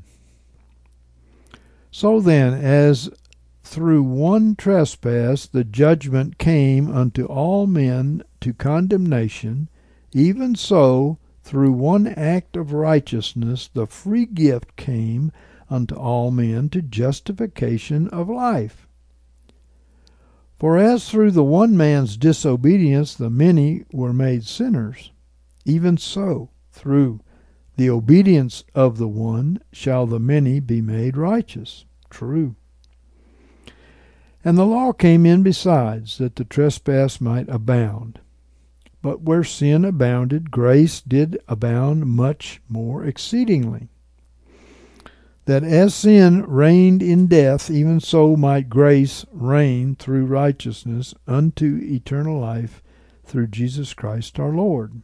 So then, as through one trespass the judgment came unto all men to condemnation, even so through one act of righteousness the free gift came unto all men to justification of life. For as through the one man's disobedience the many were made sinners, even so through the obedience of the one shall the many be made righteous. True. And the law came in besides, that the trespass might abound. But where sin abounded, grace did abound much more exceedingly, that as sin reigned in death, even so might grace reign through righteousness unto eternal life through Jesus Christ our Lord.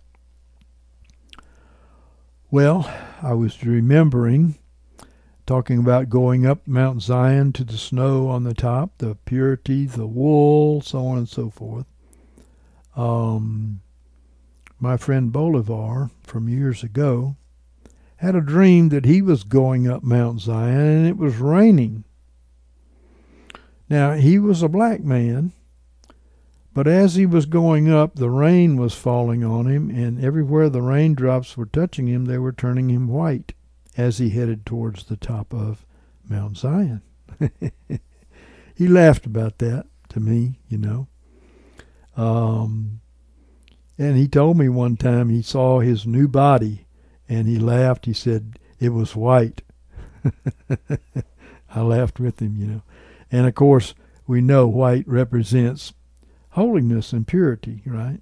Well, I was remembering, talking about going up Mount Zion to the snow on the top, the purity, the wool, so on and so forth. Um, my friend Bolivar from years ago had a dream that he was going up Mount Zion and it was raining. Now, he was a black man, but as he was going up, the rain was falling on him, and everywhere the raindrops were touching him, they were turning him white as he headed towards the top of Mount Zion. He laughed about that to me, you know. Um, and he told me one time he saw his new body, and he laughed. He said it was white. I laughed with him, you know. And, of course, we know white represents holiness and purity, right?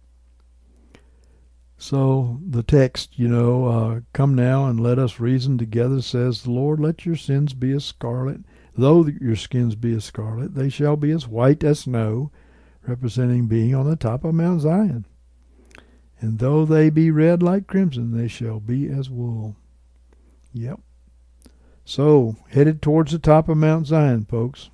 So the text, you know, uh, come now and let us reason together, says the Lord, let your sins be as scarlet. Though your skins be as scarlet, they shall be as white as snow, representing being on the top of Mount Zion. And though they be red like crimson, they shall be as wool. Yep. So, headed towards the top of Mount Zion, folks.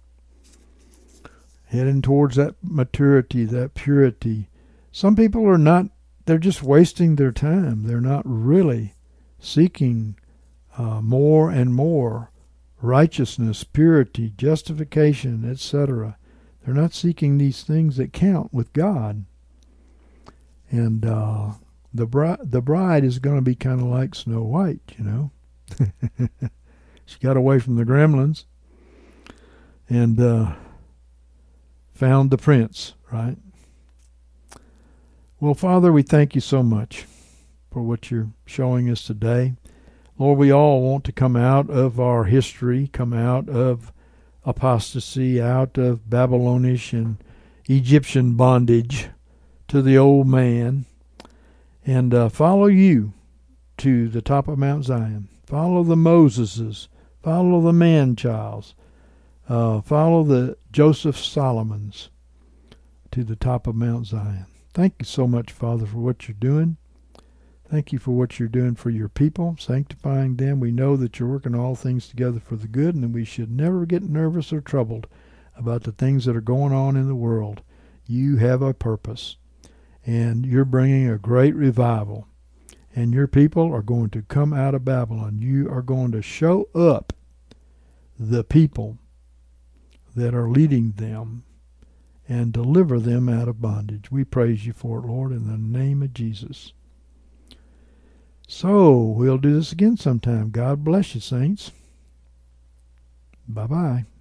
Heading towards that maturity, that purity. Some people are not, they're just wasting their time. They're not really seeking uh, more and more righteousness, purity, justification, et cetera. They're not seeking these things that count with God. And uh, the bride, the bride is going to be kind of like Snow White, you know. She got away from the gremlins and uh, found the prince, right? Well, Father, we thank you so much for what you're showing us today. Lord, we all want to come out of our history, come out of apostasy, out of Babylonish and Egyptian bondage to the old man and uh, follow you to the top of Mount Zion. Follow the Moseses. Follow the man-childs. Uh, follow the Joseph Solomons to the top of Mount Zion. Thank you so much, Father, for what you're doing. Thank you for what you're doing for your people, sanctifying them. We know that you're working all things together for the good, and that we should never get nervous or troubled about the things that are going on in the world. You have a purpose, and you're bringing a great revival, and your people are going to come out of Babylon. You are going to show up the people that are leading them and deliver them out of bondage. We praise you for it, Lord, in the name of Jesus. So, we'll do this again sometime. God bless you, saints. Bye-bye.